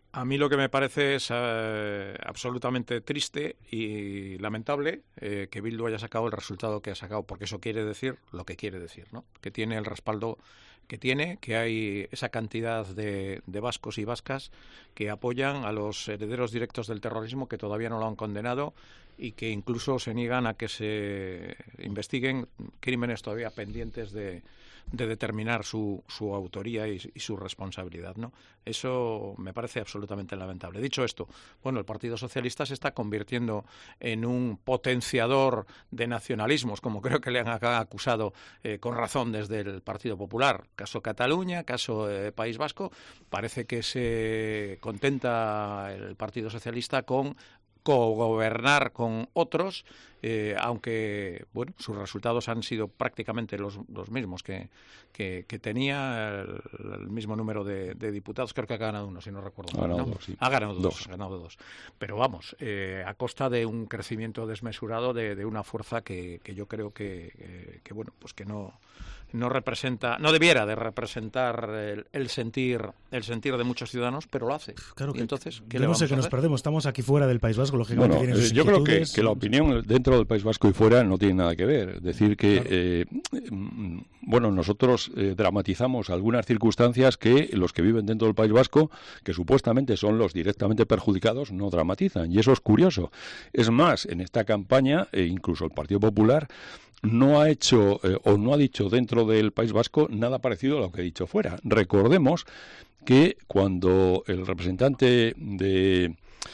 Speaker 10: A mí lo que me parece es eh, absolutamente triste y lamentable eh, que Bildu haya sacado el resultado que ha sacado, porque eso quiere decir lo que quiere decir, ¿no? Que tiene el respaldo que tiene, que hay esa cantidad de, de vascos y vascas que apoyan a los herederos directos del terrorismo, que todavía no lo han condenado y que incluso se niegan a que se investiguen crímenes todavía pendientes de, de determinar su, su autoría y, y su responsabilidad, ¿no? Eso me parece absolutamente lamentable. Dicho esto, bueno, el Partido Socialista se está convirtiendo en un potenciador de nacionalismos, como creo que le han acusado eh, con razón desde el Partido Popular. Caso Cataluña, caso eh, País Vasco. Parece que se contenta el Partido Socialista con cogobernar con otros, eh, aunque bueno, sus resultados han sido prácticamente los, los mismos que, que, que tenía el, el mismo número de, de diputados. Creo que ha ganado uno, si no recuerdo mal,
Speaker 11: ha ganado
Speaker 10: ¿no?
Speaker 11: dos, sí.
Speaker 10: Ha ganado dos,
Speaker 11: dos.
Speaker 10: Ha ganado dos. Pero vamos, eh, a costa de un crecimiento desmesurado de, de una fuerza que, que yo creo que, que, que bueno, pues que no no representa, no debiera de representar el, el sentir el sentir de muchos ciudadanos, pero lo hace.
Speaker 1: Claro que,
Speaker 10: y entonces, ¿qué
Speaker 1: yo
Speaker 10: le
Speaker 1: no
Speaker 10: vamos
Speaker 1: sé
Speaker 10: a
Speaker 1: que nos
Speaker 10: hacer?
Speaker 1: perdemos, estamos aquí fuera del País Vasco, lógicamente
Speaker 11: Bueno,
Speaker 1: tienen sus
Speaker 11: eh, yo creo que,
Speaker 1: inquietudes.
Speaker 11: que la opinión dentro del País Vasco y fuera no tiene nada que ver. Es decir, que,
Speaker 1: Claro.
Speaker 11: eh, mm, bueno, nosotros eh, dramatizamos algunas circunstancias que los que viven dentro del País Vasco, que supuestamente son los directamente perjudicados, no dramatizan. Y eso es curioso. Es más, en esta campaña, eh, incluso el Partido Popular no ha hecho eh, o no ha dicho dentro del País Vasco nada parecido a lo que ha dicho fuera. Recordemos que cuando el representante de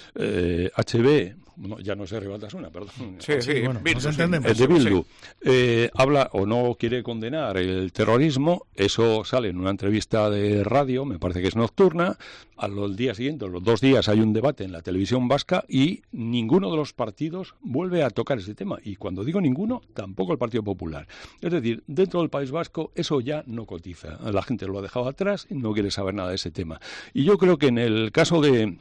Speaker 11: eh, H B, no, ya no sé Ribaltasuna, perdón,
Speaker 10: Sí, sí,
Speaker 1: Sí, bueno,
Speaker 10: Bildu,
Speaker 1: nos entendemos.
Speaker 11: el de Bildu,
Speaker 10: sí.
Speaker 11: eh, habla o no quiere condenar el terrorismo, eso sale en una entrevista de radio, me parece que es nocturna, a los días siguientes, los dos días hay un debate en la televisión vasca y ninguno de los partidos vuelve a tocar ese tema. Y cuando digo ninguno, tampoco el Partido Popular. Es decir, dentro del País Vasco eso ya no cotiza. La gente lo ha dejado atrás y no quiere saber nada de ese tema. Y yo creo que en el caso de...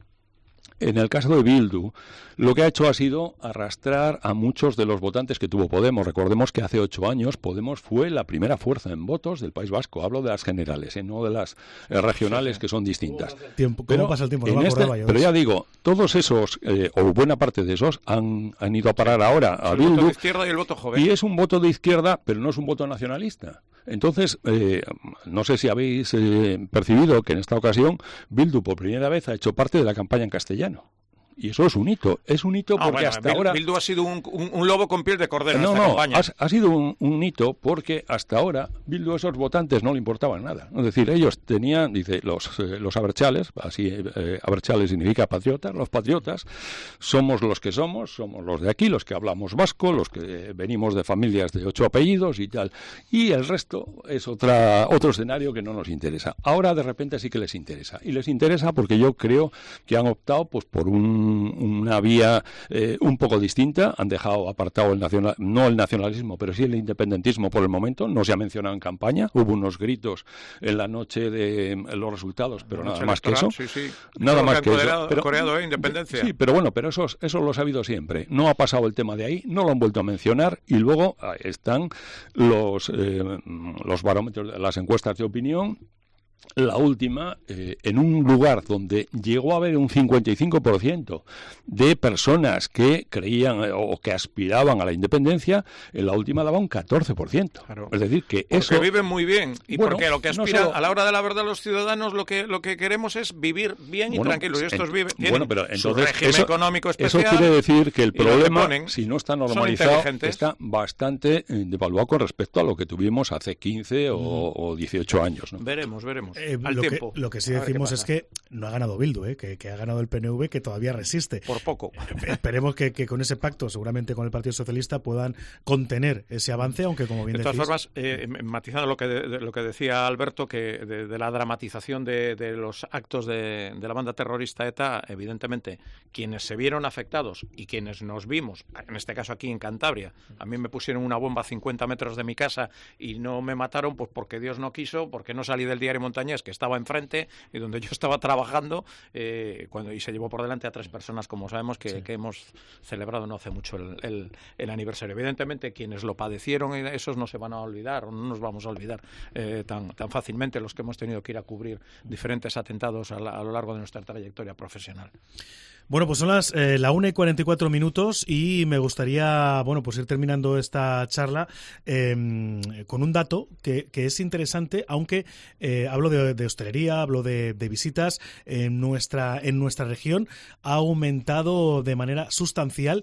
Speaker 11: En el caso de Bildu, lo que ha hecho ha sido arrastrar a muchos de los votantes que tuvo Podemos. Recordemos que hace ocho años Podemos fue la primera fuerza en votos del País Vasco. Hablo de las generales, ¿eh? No de las eh, regionales, que son distintas.
Speaker 1: Tiempo, ¿Cómo
Speaker 11: Pero,
Speaker 1: pasa el tiempo? No
Speaker 11: en
Speaker 1: me
Speaker 11: este-
Speaker 1: acordaba yo.
Speaker 11: pero ya digo, todos esos, eh, o buena parte de esos, han, han ido a parar ahora a
Speaker 10: El voto
Speaker 11: Bildu.
Speaker 10: de izquierda y el voto joven.
Speaker 11: Y es un voto de izquierda, pero no es un voto nacionalista. Entonces, eh, no sé si habéis eh, percibido que en esta ocasión Bildu por primera vez ha hecho parte de la campaña en castellano. Y eso es un hito. Es un hito
Speaker 10: Ah,
Speaker 11: porque
Speaker 10: bueno,
Speaker 11: hasta
Speaker 10: Bil-
Speaker 11: ahora...
Speaker 10: Bildu ha sido un, un, un lobo con piel de cordero
Speaker 11: No,
Speaker 10: en esta
Speaker 11: no,
Speaker 10: campaña.
Speaker 11: ha, ha sido un, un hito porque hasta ahora Bildu a esos votantes no le importaban nada. Es decir, ellos tenían, dice, los, eh, los abertzales, así eh, abertzales significa patriotas, los patriotas somos los que somos, somos los de aquí, los que hablamos vasco, los que eh, venimos de familias de ocho apellidos y tal. Y el resto es otra otro escenario que no nos interesa. Ahora de repente sí que les interesa. Y les interesa porque yo creo que han optado pues por un, una vía eh, un poco distinta, han dejado apartado el nacional, no el nacionalismo, pero sí el independentismo por el momento, no se ha mencionado en campaña, hubo unos gritos en la noche de los resultados, pero
Speaker 10: La
Speaker 11: nada
Speaker 10: noche
Speaker 11: más que eso,
Speaker 10: electoral, sí, sí.
Speaker 11: nada
Speaker 10: Todo
Speaker 11: más
Speaker 10: lo
Speaker 11: que
Speaker 10: han
Speaker 11: eso.
Speaker 10: coreado-
Speaker 11: Pero,
Speaker 10: coreado, ¿eh? Independencia.
Speaker 11: Sí, pero bueno, pero eso, eso lo ha sabido siempre, no ha pasado el tema de ahí, no lo han vuelto a mencionar y luego ah, están los, eh, los barómetros, las encuestas de opinión. La última, eh, en un lugar donde llegó a haber un cincuenta y cinco por ciento de personas que creían eh, o que aspiraban a la independencia, en la última daba un catorce por ciento.
Speaker 10: Claro.
Speaker 11: Es decir, que
Speaker 10: Porque
Speaker 11: eso...
Speaker 10: viven muy bien y
Speaker 11: Bueno,
Speaker 10: porque lo que
Speaker 11: no
Speaker 10: aspiran
Speaker 11: solo-
Speaker 10: a la hora de la verdad los ciudadanos lo que lo que queremos es vivir bien y
Speaker 11: Bueno,
Speaker 10: tranquilos. Y estos
Speaker 11: en-
Speaker 10: viven tienen
Speaker 11: bueno, pero
Speaker 10: su
Speaker 11: entonces
Speaker 10: régimen
Speaker 11: eso-
Speaker 10: económico
Speaker 11: Eso
Speaker 10: especial.
Speaker 11: quiere decir que el
Speaker 10: y lo que
Speaker 11: problema,
Speaker 10: ponen
Speaker 11: si no está
Speaker 10: son
Speaker 11: normalizado,
Speaker 10: inteligentes.
Speaker 11: está bastante eh, devaluado con respecto a lo que tuvimos hace quince o, o dieciocho años, ¿no?
Speaker 10: Veremos, veremos.
Speaker 1: Eh,
Speaker 10: al
Speaker 1: lo, que,
Speaker 10: tiempo.
Speaker 1: lo que sí
Speaker 10: A ver qué
Speaker 1: decimos
Speaker 10: pasa.
Speaker 1: es que no ha ganado Bildu, ¿eh? que, que ha ganado el P N V, que todavía resiste.
Speaker 10: Por poco.
Speaker 1: Esperemos que, que con ese pacto, seguramente con el Partido Socialista, puedan contener ese avance, aunque como bien
Speaker 10: De todas
Speaker 1: decís...
Speaker 10: formas, eh, matizando lo que, de, lo que decía Alberto, que de, de la dramatización de, de los actos de, de la banda terrorista ETA, evidentemente, quienes se vieron afectados y quienes nos vimos, en este caso aquí en Cantabria, a mí me pusieron una bomba a cincuenta metros de mi casa y no me mataron pues porque Dios no quiso, porque no salí del diario Montañés, que estaba enfrente y donde yo estaba trabajando, eh, cuando y se llevó por delante a tres personas, como sabemos, que, sí. que hemos celebrado no hace mucho el, el, el aniversario. Evidentemente, quienes lo padecieron, esos no se van a olvidar, o no nos vamos a olvidar eh, tan, tan fácilmente, los que hemos tenido que ir a cubrir diferentes atentados a, la, a lo largo de nuestra trayectoria profesional.
Speaker 1: Bueno, pues son las eh, la una y cuarenta y cuatro minutos y me gustaría, bueno, pues ir terminando esta charla eh, con un dato que, que es interesante, aunque eh, hablo de, de hostelería, hablo de, de visitas. En nuestra, en nuestra región ha aumentado de manera sustancial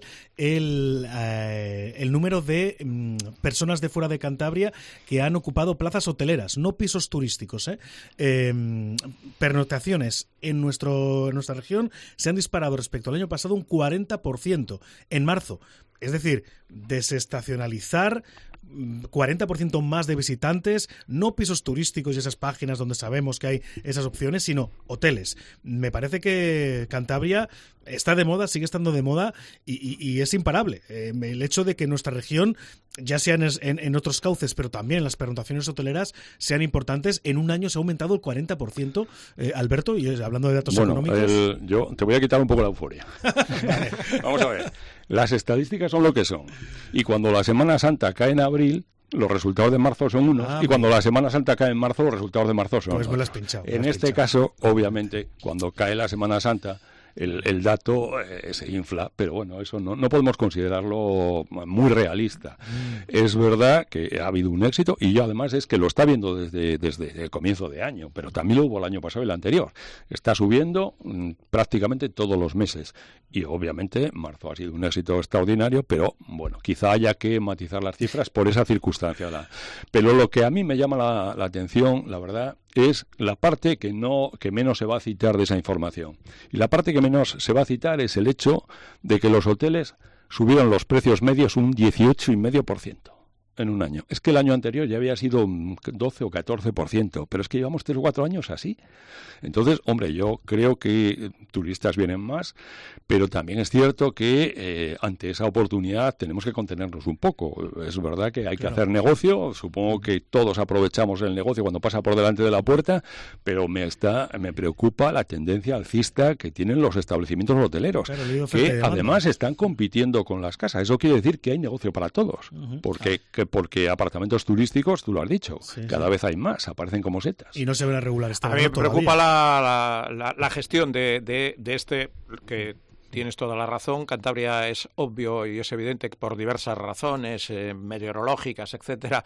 Speaker 1: el, eh, el número de mm, personas de fuera de Cantabria que han ocupado plazas hoteleras, no pisos turísticos. ¿eh? Eh, pernoctaciones en, nuestro, en nuestra región se han disparado respecto al año pasado un cuarenta por ciento en marzo. Es decir, desestacionalizar, cuarenta por ciento más de visitantes, no pisos turísticos y esas páginas donde sabemos que hay esas opciones, sino hoteles. Me parece que Cantabria está de moda, sigue estando de moda y, y, y es imparable. Eh, el hecho de que nuestra región, ya sea en, en, en otros cauces, pero también en las pernoctaciones hoteleras, sean importantes, en un año se ha aumentado el cuarenta por ciento, eh, Alberto, y hablando de datos
Speaker 11: bueno,
Speaker 1: económicos...
Speaker 11: El, yo te voy a quitar un poco la euforia. Vale. Vamos a ver. Las estadísticas son lo que son. Y cuando la Semana Santa cae en abril, los resultados de marzo son unos, ah, y cuando la Semana Santa cae en marzo, los resultados de marzo son
Speaker 1: pues
Speaker 11: otros.
Speaker 1: Me lo has pinchado,
Speaker 11: en
Speaker 1: has
Speaker 11: este
Speaker 1: pinchado.
Speaker 11: caso, obviamente, cuando cae la Semana Santa, el, el dato eh, se infla, pero bueno, eso no, no podemos considerarlo muy realista. Mm. Es verdad que ha habido un éxito, y yo además es que lo está viendo desde, desde el comienzo de año, pero también lo hubo el año pasado y el anterior. Está subiendo mm, prácticamente todos los meses, y obviamente marzo ha sido un éxito extraordinario, pero bueno, quizá haya que matizar las cifras por esa circunstancia. La... Pero lo que a mí me llama la, la atención, la verdad, es la parte que no que menos se va a citar de esa información. Y la parte que menos se va a citar es el hecho de que los hoteles subieron los precios medios un dieciocho coma cinco por ciento en un año. Es que el año anterior ya había sido un doce o catorce por ciento, pero es que llevamos tres o cuatro años así. Entonces, hombre, yo creo que turistas vienen más, pero también es cierto que eh, ante esa oportunidad tenemos que contenernos un poco. Es verdad que hay claro. que hacer negocio, supongo que todos aprovechamos el negocio cuando pasa por delante de la puerta, pero me está me preocupa la tendencia alcista que tienen los establecimientos hoteleros, claro, que además están compitiendo con las casas. Eso quiere decir que hay negocio para todos, uh-huh. porque que porque apartamentos turísticos, tú lo has dicho, sí, cada sí. vez hay más, aparecen como setas.
Speaker 1: Y no se ven a regular esta.
Speaker 10: A mí me preocupa la, la, la, la gestión de, de, de este, que tienes toda la razón. Cantabria es obvio y es evidente que por diversas razones eh, meteorológicas, etcétera,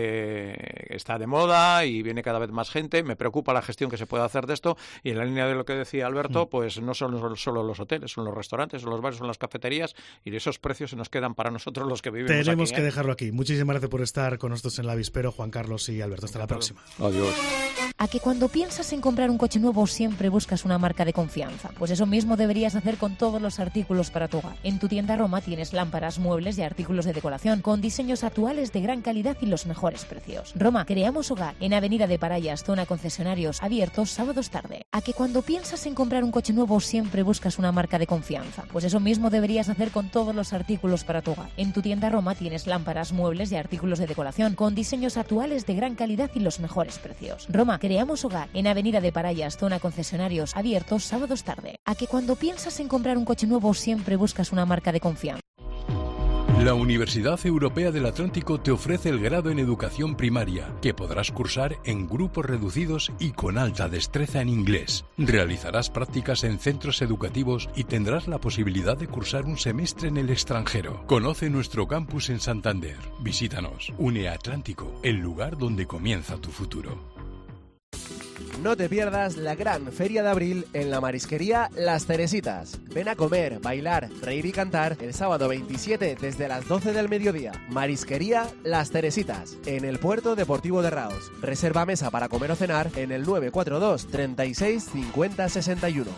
Speaker 10: eh, está de moda y viene cada vez más gente. Me preocupa la gestión que se puede hacer de esto, y en la línea de lo que decía Alberto, mm. pues no son solo los hoteles, son los restaurantes, son los bares, son las cafeterías, y esos precios se nos quedan para nosotros los que vivimos aquí.
Speaker 1: Tenemos que
Speaker 10: ¿eh?
Speaker 1: dejarlo aquí. Muchísimas gracias por estar con nosotros en la Avispero, Juan Carlos y Alberto. Hasta la próxima.
Speaker 11: Adiós.
Speaker 4: ¿A que cuando piensas en comprar un coche nuevo siempre buscas una marca de confianza? Pues eso mismo deberías hacer con todos los artículos para tu hogar. En tu tienda Roma tienes lámparas, muebles y artículos de decoración con diseños actuales de gran calidad y los mejores precios. Roma, creamos hogar en Avenida de Parayas, zona concesionarios, abiertos sábados tarde. ¿A que cuando piensas en comprar un coche nuevo siempre buscas una marca de confianza? Pues eso mismo deberías hacer con todos los artículos para tu hogar. En tu tienda Roma tienes lámparas, muebles y artículos de decoración con diseños actuales de gran calidad y los mejores precios. Roma, creamos hogar en Avenida de Parayas, zona concesionarios, abiertos sábados tarde. ¿A que cuando piensas en comprar un coche nuevo siempre buscas una marca de confianza?
Speaker 12: La Universidad Europea del Atlántico te ofrece el grado en Educación Primaria, que podrás cursar en grupos reducidos y con alta destreza en inglés. Realizarás prácticas en centros educativos y tendrás la posibilidad de cursar un semestre en el extranjero. Conoce nuestro campus en Santander. Visítanos. Une Atlántico, el lugar donde comienza tu futuro.
Speaker 3: No te pierdas la gran Feria de Abril en la marisquería Las Teresitas. Ven a comer, bailar, reír y cantar el sábado veintisiete desde las doce del mediodía. Marisquería Las Teresitas, en el Puerto Deportivo de Raos. Reserva mesa para comer o cenar en el nueve cuatro dos, treinta y seis, cincuenta, sesenta y uno.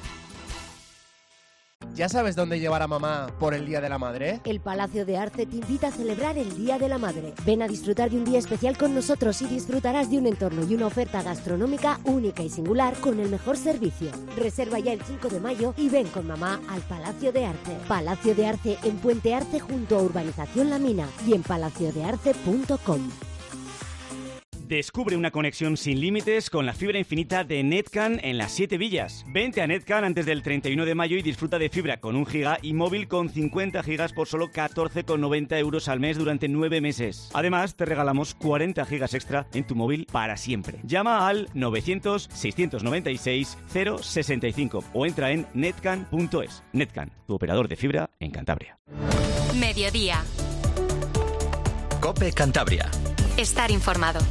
Speaker 3: ¿Ya sabes dónde llevar a mamá por el Día de la Madre?
Speaker 13: El Palacio de Arce te invita a celebrar el Día de la Madre. Ven a disfrutar de un día especial con nosotros y disfrutarás de un entorno y una oferta gastronómica única y singular con el mejor servicio. Reserva ya el cinco de mayo y ven con mamá al Palacio de Arce. Palacio de Arce en Puente Arce junto a Urbanización La Mina y en palacio de arce punto com.
Speaker 14: Descubre una conexión sin límites con la fibra infinita de Netcan en las siete villas. Vente a Netcan antes del treinta y uno de mayo y disfruta de fibra con un giga y móvil con cincuenta gigas por solo catorce con noventa euros al mes durante nueve meses. Además, te regalamos cuarenta gigas extra en tu móvil para siempre. Llama al novecientos, seiscientos noventa y seis, cero sesenta y cinco o entra en netcan punto es. Netcan, tu operador de fibra en Cantabria.
Speaker 15: Mediodía.
Speaker 16: COPE Cantabria.
Speaker 15: Estar informado.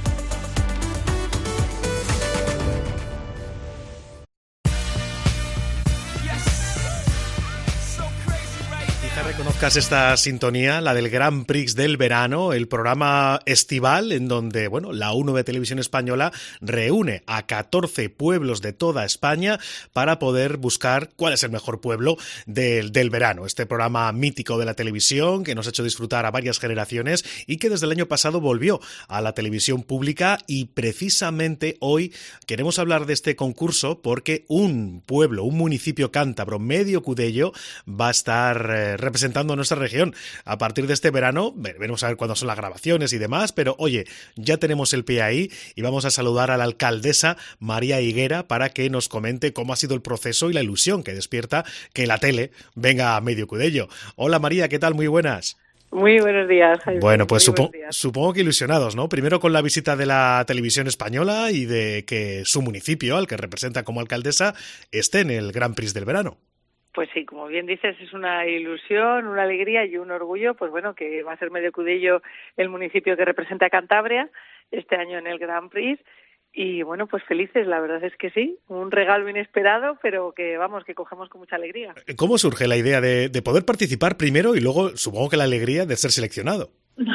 Speaker 1: Quizá reconozcas esta sintonía, la del Grand Prix del verano, el programa estival en donde, bueno, la uno de Televisión Española reúne a catorce pueblos de toda España para poder buscar cuál es el mejor pueblo del, del verano. Este programa mítico de la televisión que nos ha hecho disfrutar a varias generaciones y que desde el año pasado volvió a la televisión pública, y precisamente hoy queremos hablar de este concurso porque un pueblo, un municipio cántabro, Medio Cudello, va a estar eh, representando a nuestra región. A partir de este verano, veremos a ver cuándo son las grabaciones y demás, pero oye, ya tenemos el pie ahí y vamos a saludar a la alcaldesa María Higuera para que nos comente cómo ha sido el proceso y la ilusión que despierta que la tele venga a Medio Cudello. Hola María, ¿qué tal? Muy buenas.
Speaker 17: Muy buenos días, Jaime.
Speaker 1: Bueno, pues supo-
Speaker 17: días.
Speaker 1: supongo que ilusionados, ¿no? Primero con la visita de la televisión española y de que su municipio, al que representa como alcaldesa, esté en el Grand Prix del verano.
Speaker 17: Pues sí, como bien dices, es una ilusión, una alegría y un orgullo, pues bueno, que va a ser Medio Cudello el municipio que representa a Cantabria este año en el Grand Prix. Y bueno, pues felices, la verdad es que sí, un regalo inesperado, pero que vamos, que cogemos con mucha alegría.
Speaker 1: ¿Cómo surge la idea de, de poder participar primero y luego, supongo que la alegría de ser seleccionado?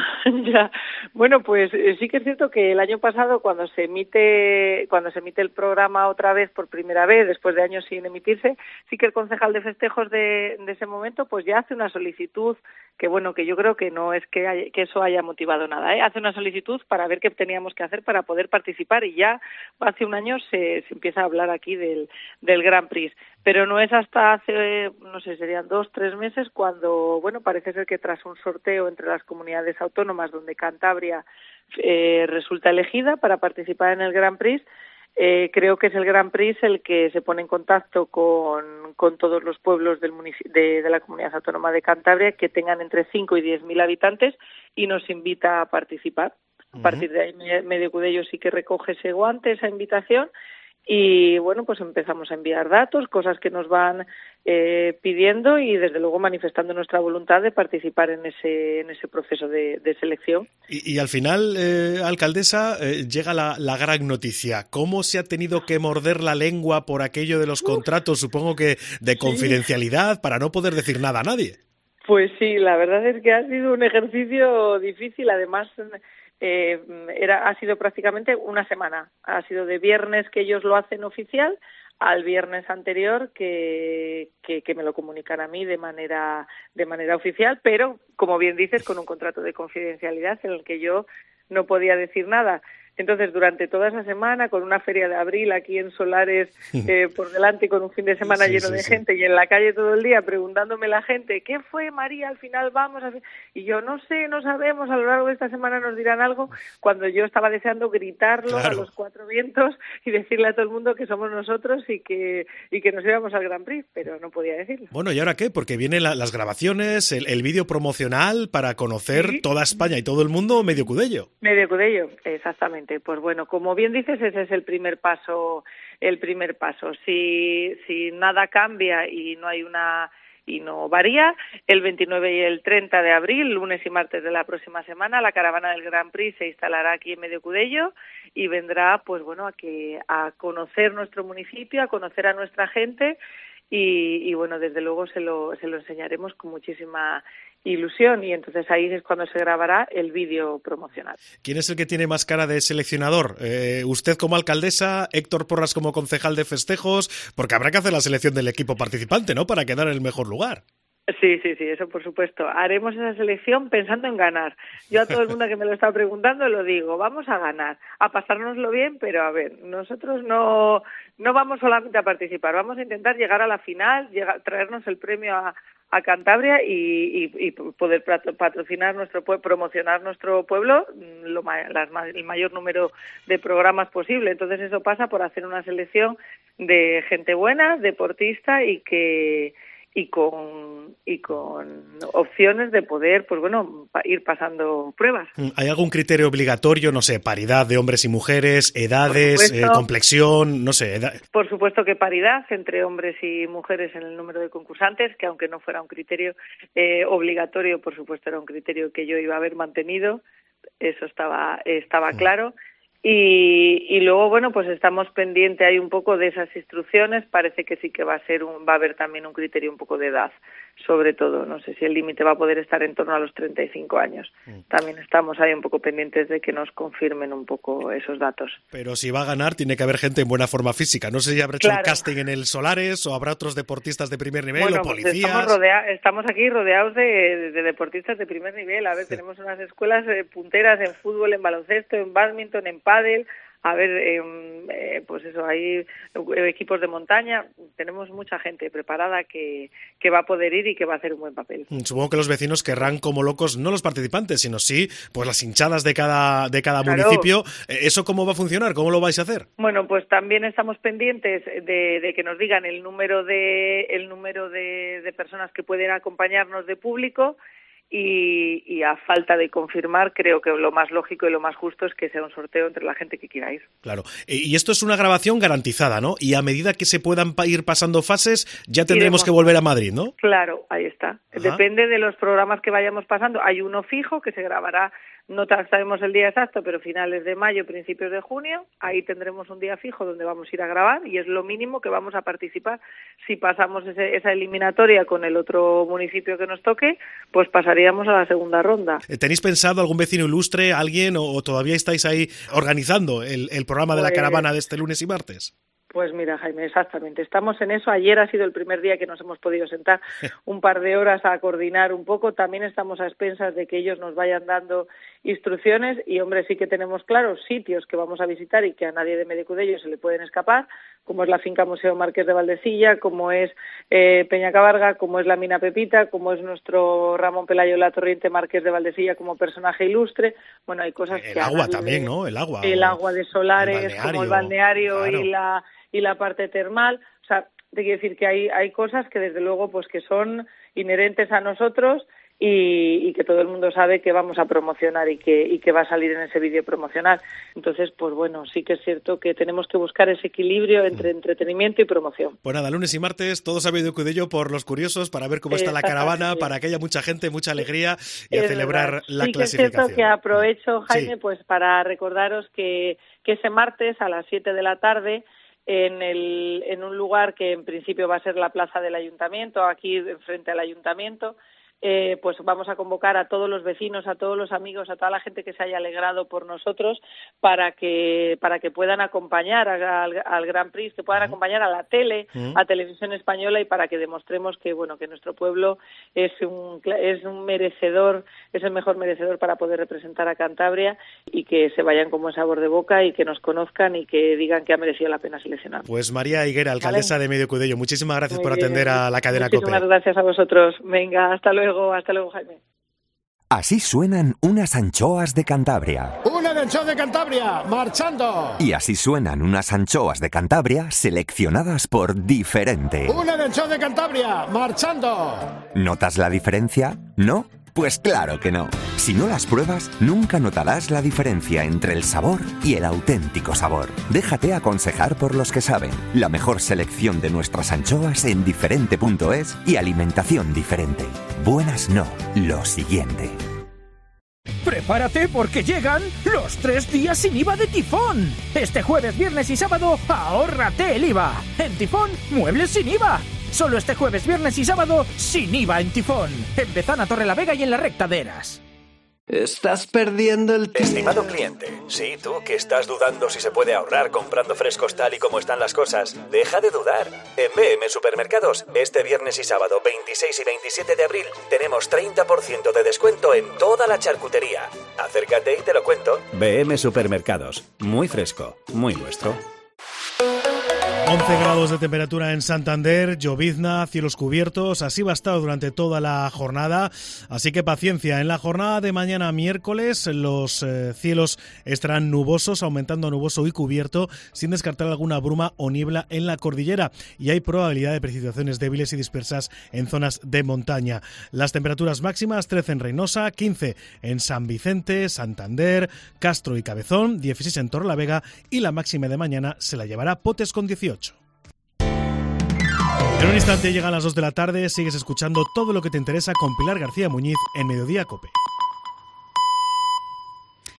Speaker 17: Ya, bueno, pues eh, sí que es cierto que el año pasado cuando se emite cuando se emite el programa otra vez por primera vez después de años sin emitirse, sí que el concejal de festejos de, de ese momento pues ya hace una solicitud que bueno, que yo creo que no es que, haya, que eso haya motivado nada, ¿eh? Hace una solicitud para ver qué teníamos que hacer para poder participar y ya hace un año se, se empieza a hablar aquí del, del Grand Prix. Pero no es hasta hace, no sé, serían dos, tres meses cuando, bueno, parece ser que tras un sorteo entre las comunidades autónomas donde Cantabria eh, resulta elegida para participar en el Grand Prix, eh, creo que es el Grand Prix el que se pone en contacto con, con todos los pueblos del munic- de, de la comunidad autónoma de Cantabria que tengan entre cinco y diez mil habitantes y nos invita a participar. A partir de ahí Medio Cudello sí que recoge ese guante, esa invitación. Y bueno, pues empezamos a enviar datos, cosas que nos van eh, pidiendo y desde luego manifestando nuestra voluntad de participar en ese en ese proceso de, de selección.
Speaker 1: Y, y al final, eh, alcaldesa, eh, llega la, la gran noticia. ¿Cómo se ha tenido que morder la lengua por aquello de los contratos, supongo que de confidencialidad, sí, para no poder decir nada a nadie?
Speaker 17: Pues sí, la verdad es que ha sido un ejercicio difícil, además... Eh, era ha sido prácticamente una semana. Ha sido de viernes que ellos lo hacen oficial al viernes anterior que, que, que me lo comunican a mí de manera de manera oficial, pero como bien dices, con un contrato de confidencialidad en el que yo no podía decir nada. Entonces, durante toda esa semana, con una feria de abril aquí en Solares eh, por delante y con un fin de semana sí, lleno sí, de sí. gente y en la calle todo el día preguntándome la gente, ¿qué fue, María? Al final vamos a... Y yo no sé, no sabemos, a lo largo de esta semana nos dirán algo, cuando yo estaba deseando gritarlo claro. a los cuatro vientos y decirle a todo el mundo que somos nosotros y que y que nos íbamos al Grand Prix, pero no podía decirlo.
Speaker 1: Bueno, ¿y ahora qué? Porque vienen la, las grabaciones, el, el vídeo promocional para conocer ¿Sí? toda España y todo el mundo Medio Cudello.
Speaker 17: Medio Cudello, exactamente. Pues bueno, como bien dices, ese es el primer paso, el primer paso. Si, si nada cambia y no hay una y no varía, el veintinueve y el treinta de abril, lunes y martes de la próxima semana, la caravana del Grand Prix se instalará aquí en Medio Cudello y vendrá, pues bueno, a que a conocer nuestro municipio, a conocer a nuestra gente y, y bueno, desde luego se lo se lo enseñaremos con muchísima ilusión y entonces ahí es cuando se grabará el vídeo promocional.
Speaker 1: ¿Quién es el que tiene más cara de seleccionador? Eh, ¿Usted como alcaldesa, Héctor Porras como concejal de festejos? Porque habrá que hacer la selección del equipo participante, ¿no? Para quedar en el mejor lugar.
Speaker 17: Sí, sí, sí, eso por supuesto. Haremos esa selección pensando en ganar. Yo a todo el mundo que me lo está preguntando lo digo, vamos a ganar, a pasárnoslo bien, pero a ver, nosotros no no vamos solamente a participar, vamos a intentar llegar a la final, llegar, traernos el premio a, a Cantabria y, y, y poder patrocinar nuestro pueblo, promocionar nuestro pueblo lo, las, el mayor número de programas posible. Entonces eso pasa por hacer una selección de gente buena, deportista y que y con y con opciones de poder, pues bueno, pa- ir pasando pruebas.
Speaker 1: ¿Hay algún criterio obligatorio, no sé, paridad de hombres y mujeres, edades, eh, complexión, no sé? Edad...
Speaker 17: Por supuesto que paridad entre hombres y mujeres en el número de concursantes, que aunque no fuera un criterio eh, obligatorio, por supuesto era un criterio que yo iba a haber mantenido, eso estaba estaba claro. Y, y luego, bueno, pues estamos pendientes ahí un poco de esas instrucciones. Parece que sí que va a ser un, va a haber también un criterio un poco de edad, sobre todo. No sé si el límite va a poder estar en torno a los treinta y cinco años. También estamos ahí un poco pendientes de que nos confirmen un poco esos datos.
Speaker 1: Pero si va a ganar, tiene que haber gente en buena forma física. No sé si habrá hecho claro. el casting en el Solares o habrá otros deportistas de primer nivel
Speaker 17: bueno,
Speaker 1: o policías.
Speaker 17: Pues estamos, rodea- estamos aquí rodeados de, de deportistas de primer nivel. A ver, sí. tenemos unas escuelas eh, punteras en fútbol, en baloncesto, en bádminton, en pádel. A ver, eh, eh, pues eso, hay equipos de montaña, tenemos mucha gente preparada que, que va a poder ir y que va a hacer un buen papel.
Speaker 1: Supongo que los vecinos querrán como locos, no los participantes, sino sí, pues las hinchadas de cada, de cada claro. municipio. ¿Eso cómo va a funcionar? ¿Cómo lo vais a hacer?
Speaker 17: Bueno, pues también estamos pendientes de, de que nos digan el número de, el número de, de personas que pueden acompañarnos de público. Y, y a falta de confirmar, creo que lo más lógico y lo más justo es que sea un sorteo entre la gente que quiera ir.
Speaker 1: Claro, y esto es una grabación garantizada, ¿no? Y a medida que se puedan ir pasando fases, ya tendremos Iremos. que volver a Madrid, ¿no?
Speaker 17: Claro, ahí está. Ajá. Depende de los programas que vayamos pasando. Hay uno fijo que se grabará, no sabemos el día exacto, pero finales de mayo, principios de junio. Ahí tendremos un día fijo donde vamos a ir a grabar y es lo mínimo que vamos a participar. Si pasamos ese, esa eliminatoria con el otro municipio que nos toque, pues pasaríamos a la segunda ronda.
Speaker 1: ¿Tenéis pensado algún vecino ilustre, alguien, o, o todavía estáis ahí organizando el, el programa de pues, la caravana de este lunes y martes?
Speaker 17: Pues mira, Jaime, exactamente. Estamos en eso. Ayer ha sido el primer día que nos hemos podido sentar un par de horas a coordinar un poco. También estamos a expensas de que ellos nos vayan dando instrucciones y, hombre, sí que tenemos claros sitios que vamos a visitar y que a nadie de Medicudello se le pueden escapar, como es la finca Museo Marqués de Valdecilla, como es eh, Peñacabarga, como es la Mina Pepita, como es nuestro Ramón Pelayo La Torriente Marqués de Valdecilla como personaje ilustre. Bueno, hay cosas
Speaker 1: el
Speaker 17: que...
Speaker 1: El agua también, ¿no? El agua.
Speaker 17: El agua de Solares, el como el balneario claro. y la... y la parte termal, o sea, te quiero decir que hay hay cosas que desde luego pues que son inherentes a nosotros y, y que todo el mundo sabe que vamos a promocionar y que y que va a salir en ese vídeo promocional. Entonces, pues bueno, sí que es cierto que tenemos que buscar ese equilibrio entre entretenimiento y promoción.
Speaker 1: Pues nada, lunes y martes, todos a Medicudello por los curiosos, para ver cómo está la caravana, para que haya mucha gente, mucha alegría y es a celebrar verdad. la
Speaker 17: sí
Speaker 1: clasificación.
Speaker 17: Sí que es cierto que aprovecho, Jaime, sí. pues para recordaros que, que ese martes a las siete de la tarde En, el, en un lugar que en principio va a ser la plaza del ayuntamiento, aquí frente al ayuntamiento, eh, pues vamos a convocar a todos los vecinos, a todos los amigos, a toda la gente que se haya alegrado por nosotros para que para que puedan acompañar a, al, al Grand Prix, que puedan uh-huh. acompañar a la tele, uh-huh. a Televisión Española y para que demostremos que bueno que nuestro pueblo es un es un merecedor, es el mejor merecedor para poder representar a Cantabria y que se vayan con buen sabor de boca y que nos conozcan y que digan que ha merecido la pena seleccionar.
Speaker 1: Pues María Higuera, alcaldesa ¿Vale? de Medicudello, muchísimas gracias Muy por bien. atender a la cadena
Speaker 17: Muchísimas
Speaker 1: COPE.
Speaker 17: Muchísimas gracias a vosotros. Venga, hasta luego. Hasta luego, Jaime.
Speaker 16: Así suenan unas anchoas de Cantabria.
Speaker 18: ¡Una anchoa de Cantabria! ¡Marchando!
Speaker 16: Y así suenan unas anchoas de Cantabria seleccionadas por Diferente.
Speaker 18: ¡Una anchoa de Cantabria! ¡Marchando!
Speaker 16: ¿Notas la diferencia? ¿No? Pues claro que no. Si no las pruebas, nunca notarás la diferencia entre el sabor y el auténtico sabor. Déjate aconsejar por los que saben. La mejor selección de nuestras anchoas en diferente punto es y alimentación diferente. Buenas no, lo siguiente.
Speaker 19: Prepárate porque llegan los tres días sin I V A de Tifón. Este jueves, viernes y sábado, ahórrate el I V A. En Tifón, muebles sin I V A. Solo este jueves, viernes y sábado, sin I V A en Tifón. En Bezana, Torrelavega y en la Recta de Eras.
Speaker 20: Estás perdiendo el tiempo.
Speaker 21: Estimado cliente, sí, tú que estás dudando si se puede ahorrar comprando frescos tal y como están las cosas, deja de dudar. En B M Supermercados, este viernes y sábado veintiséis y veintisiete de abril, tenemos treinta por ciento de descuento en toda la charcutería. Acércate y te lo cuento.
Speaker 22: B M Supermercados, muy fresco, muy nuestro.
Speaker 1: once grados de temperatura en Santander, llovizna, cielos cubiertos, así va a estar durante toda la jornada, así que paciencia. En la jornada de mañana miércoles los eh, cielos estarán nubosos, aumentando a nuboso y cubierto, sin descartar alguna bruma o niebla en la cordillera, y hay probabilidad de precipitaciones débiles y dispersas en zonas de montaña. Las temperaturas máximas: trece en Reynosa, quince en San Vicente, Santander, Castro y Cabezón, dieciséis en Torrelavega, y la máxima de mañana se la llevará Potes con dieciocho. En un instante llegan las dos de la tarde, sigues escuchando todo lo que te interesa con Pilar García Muñiz en Mediodía COPE.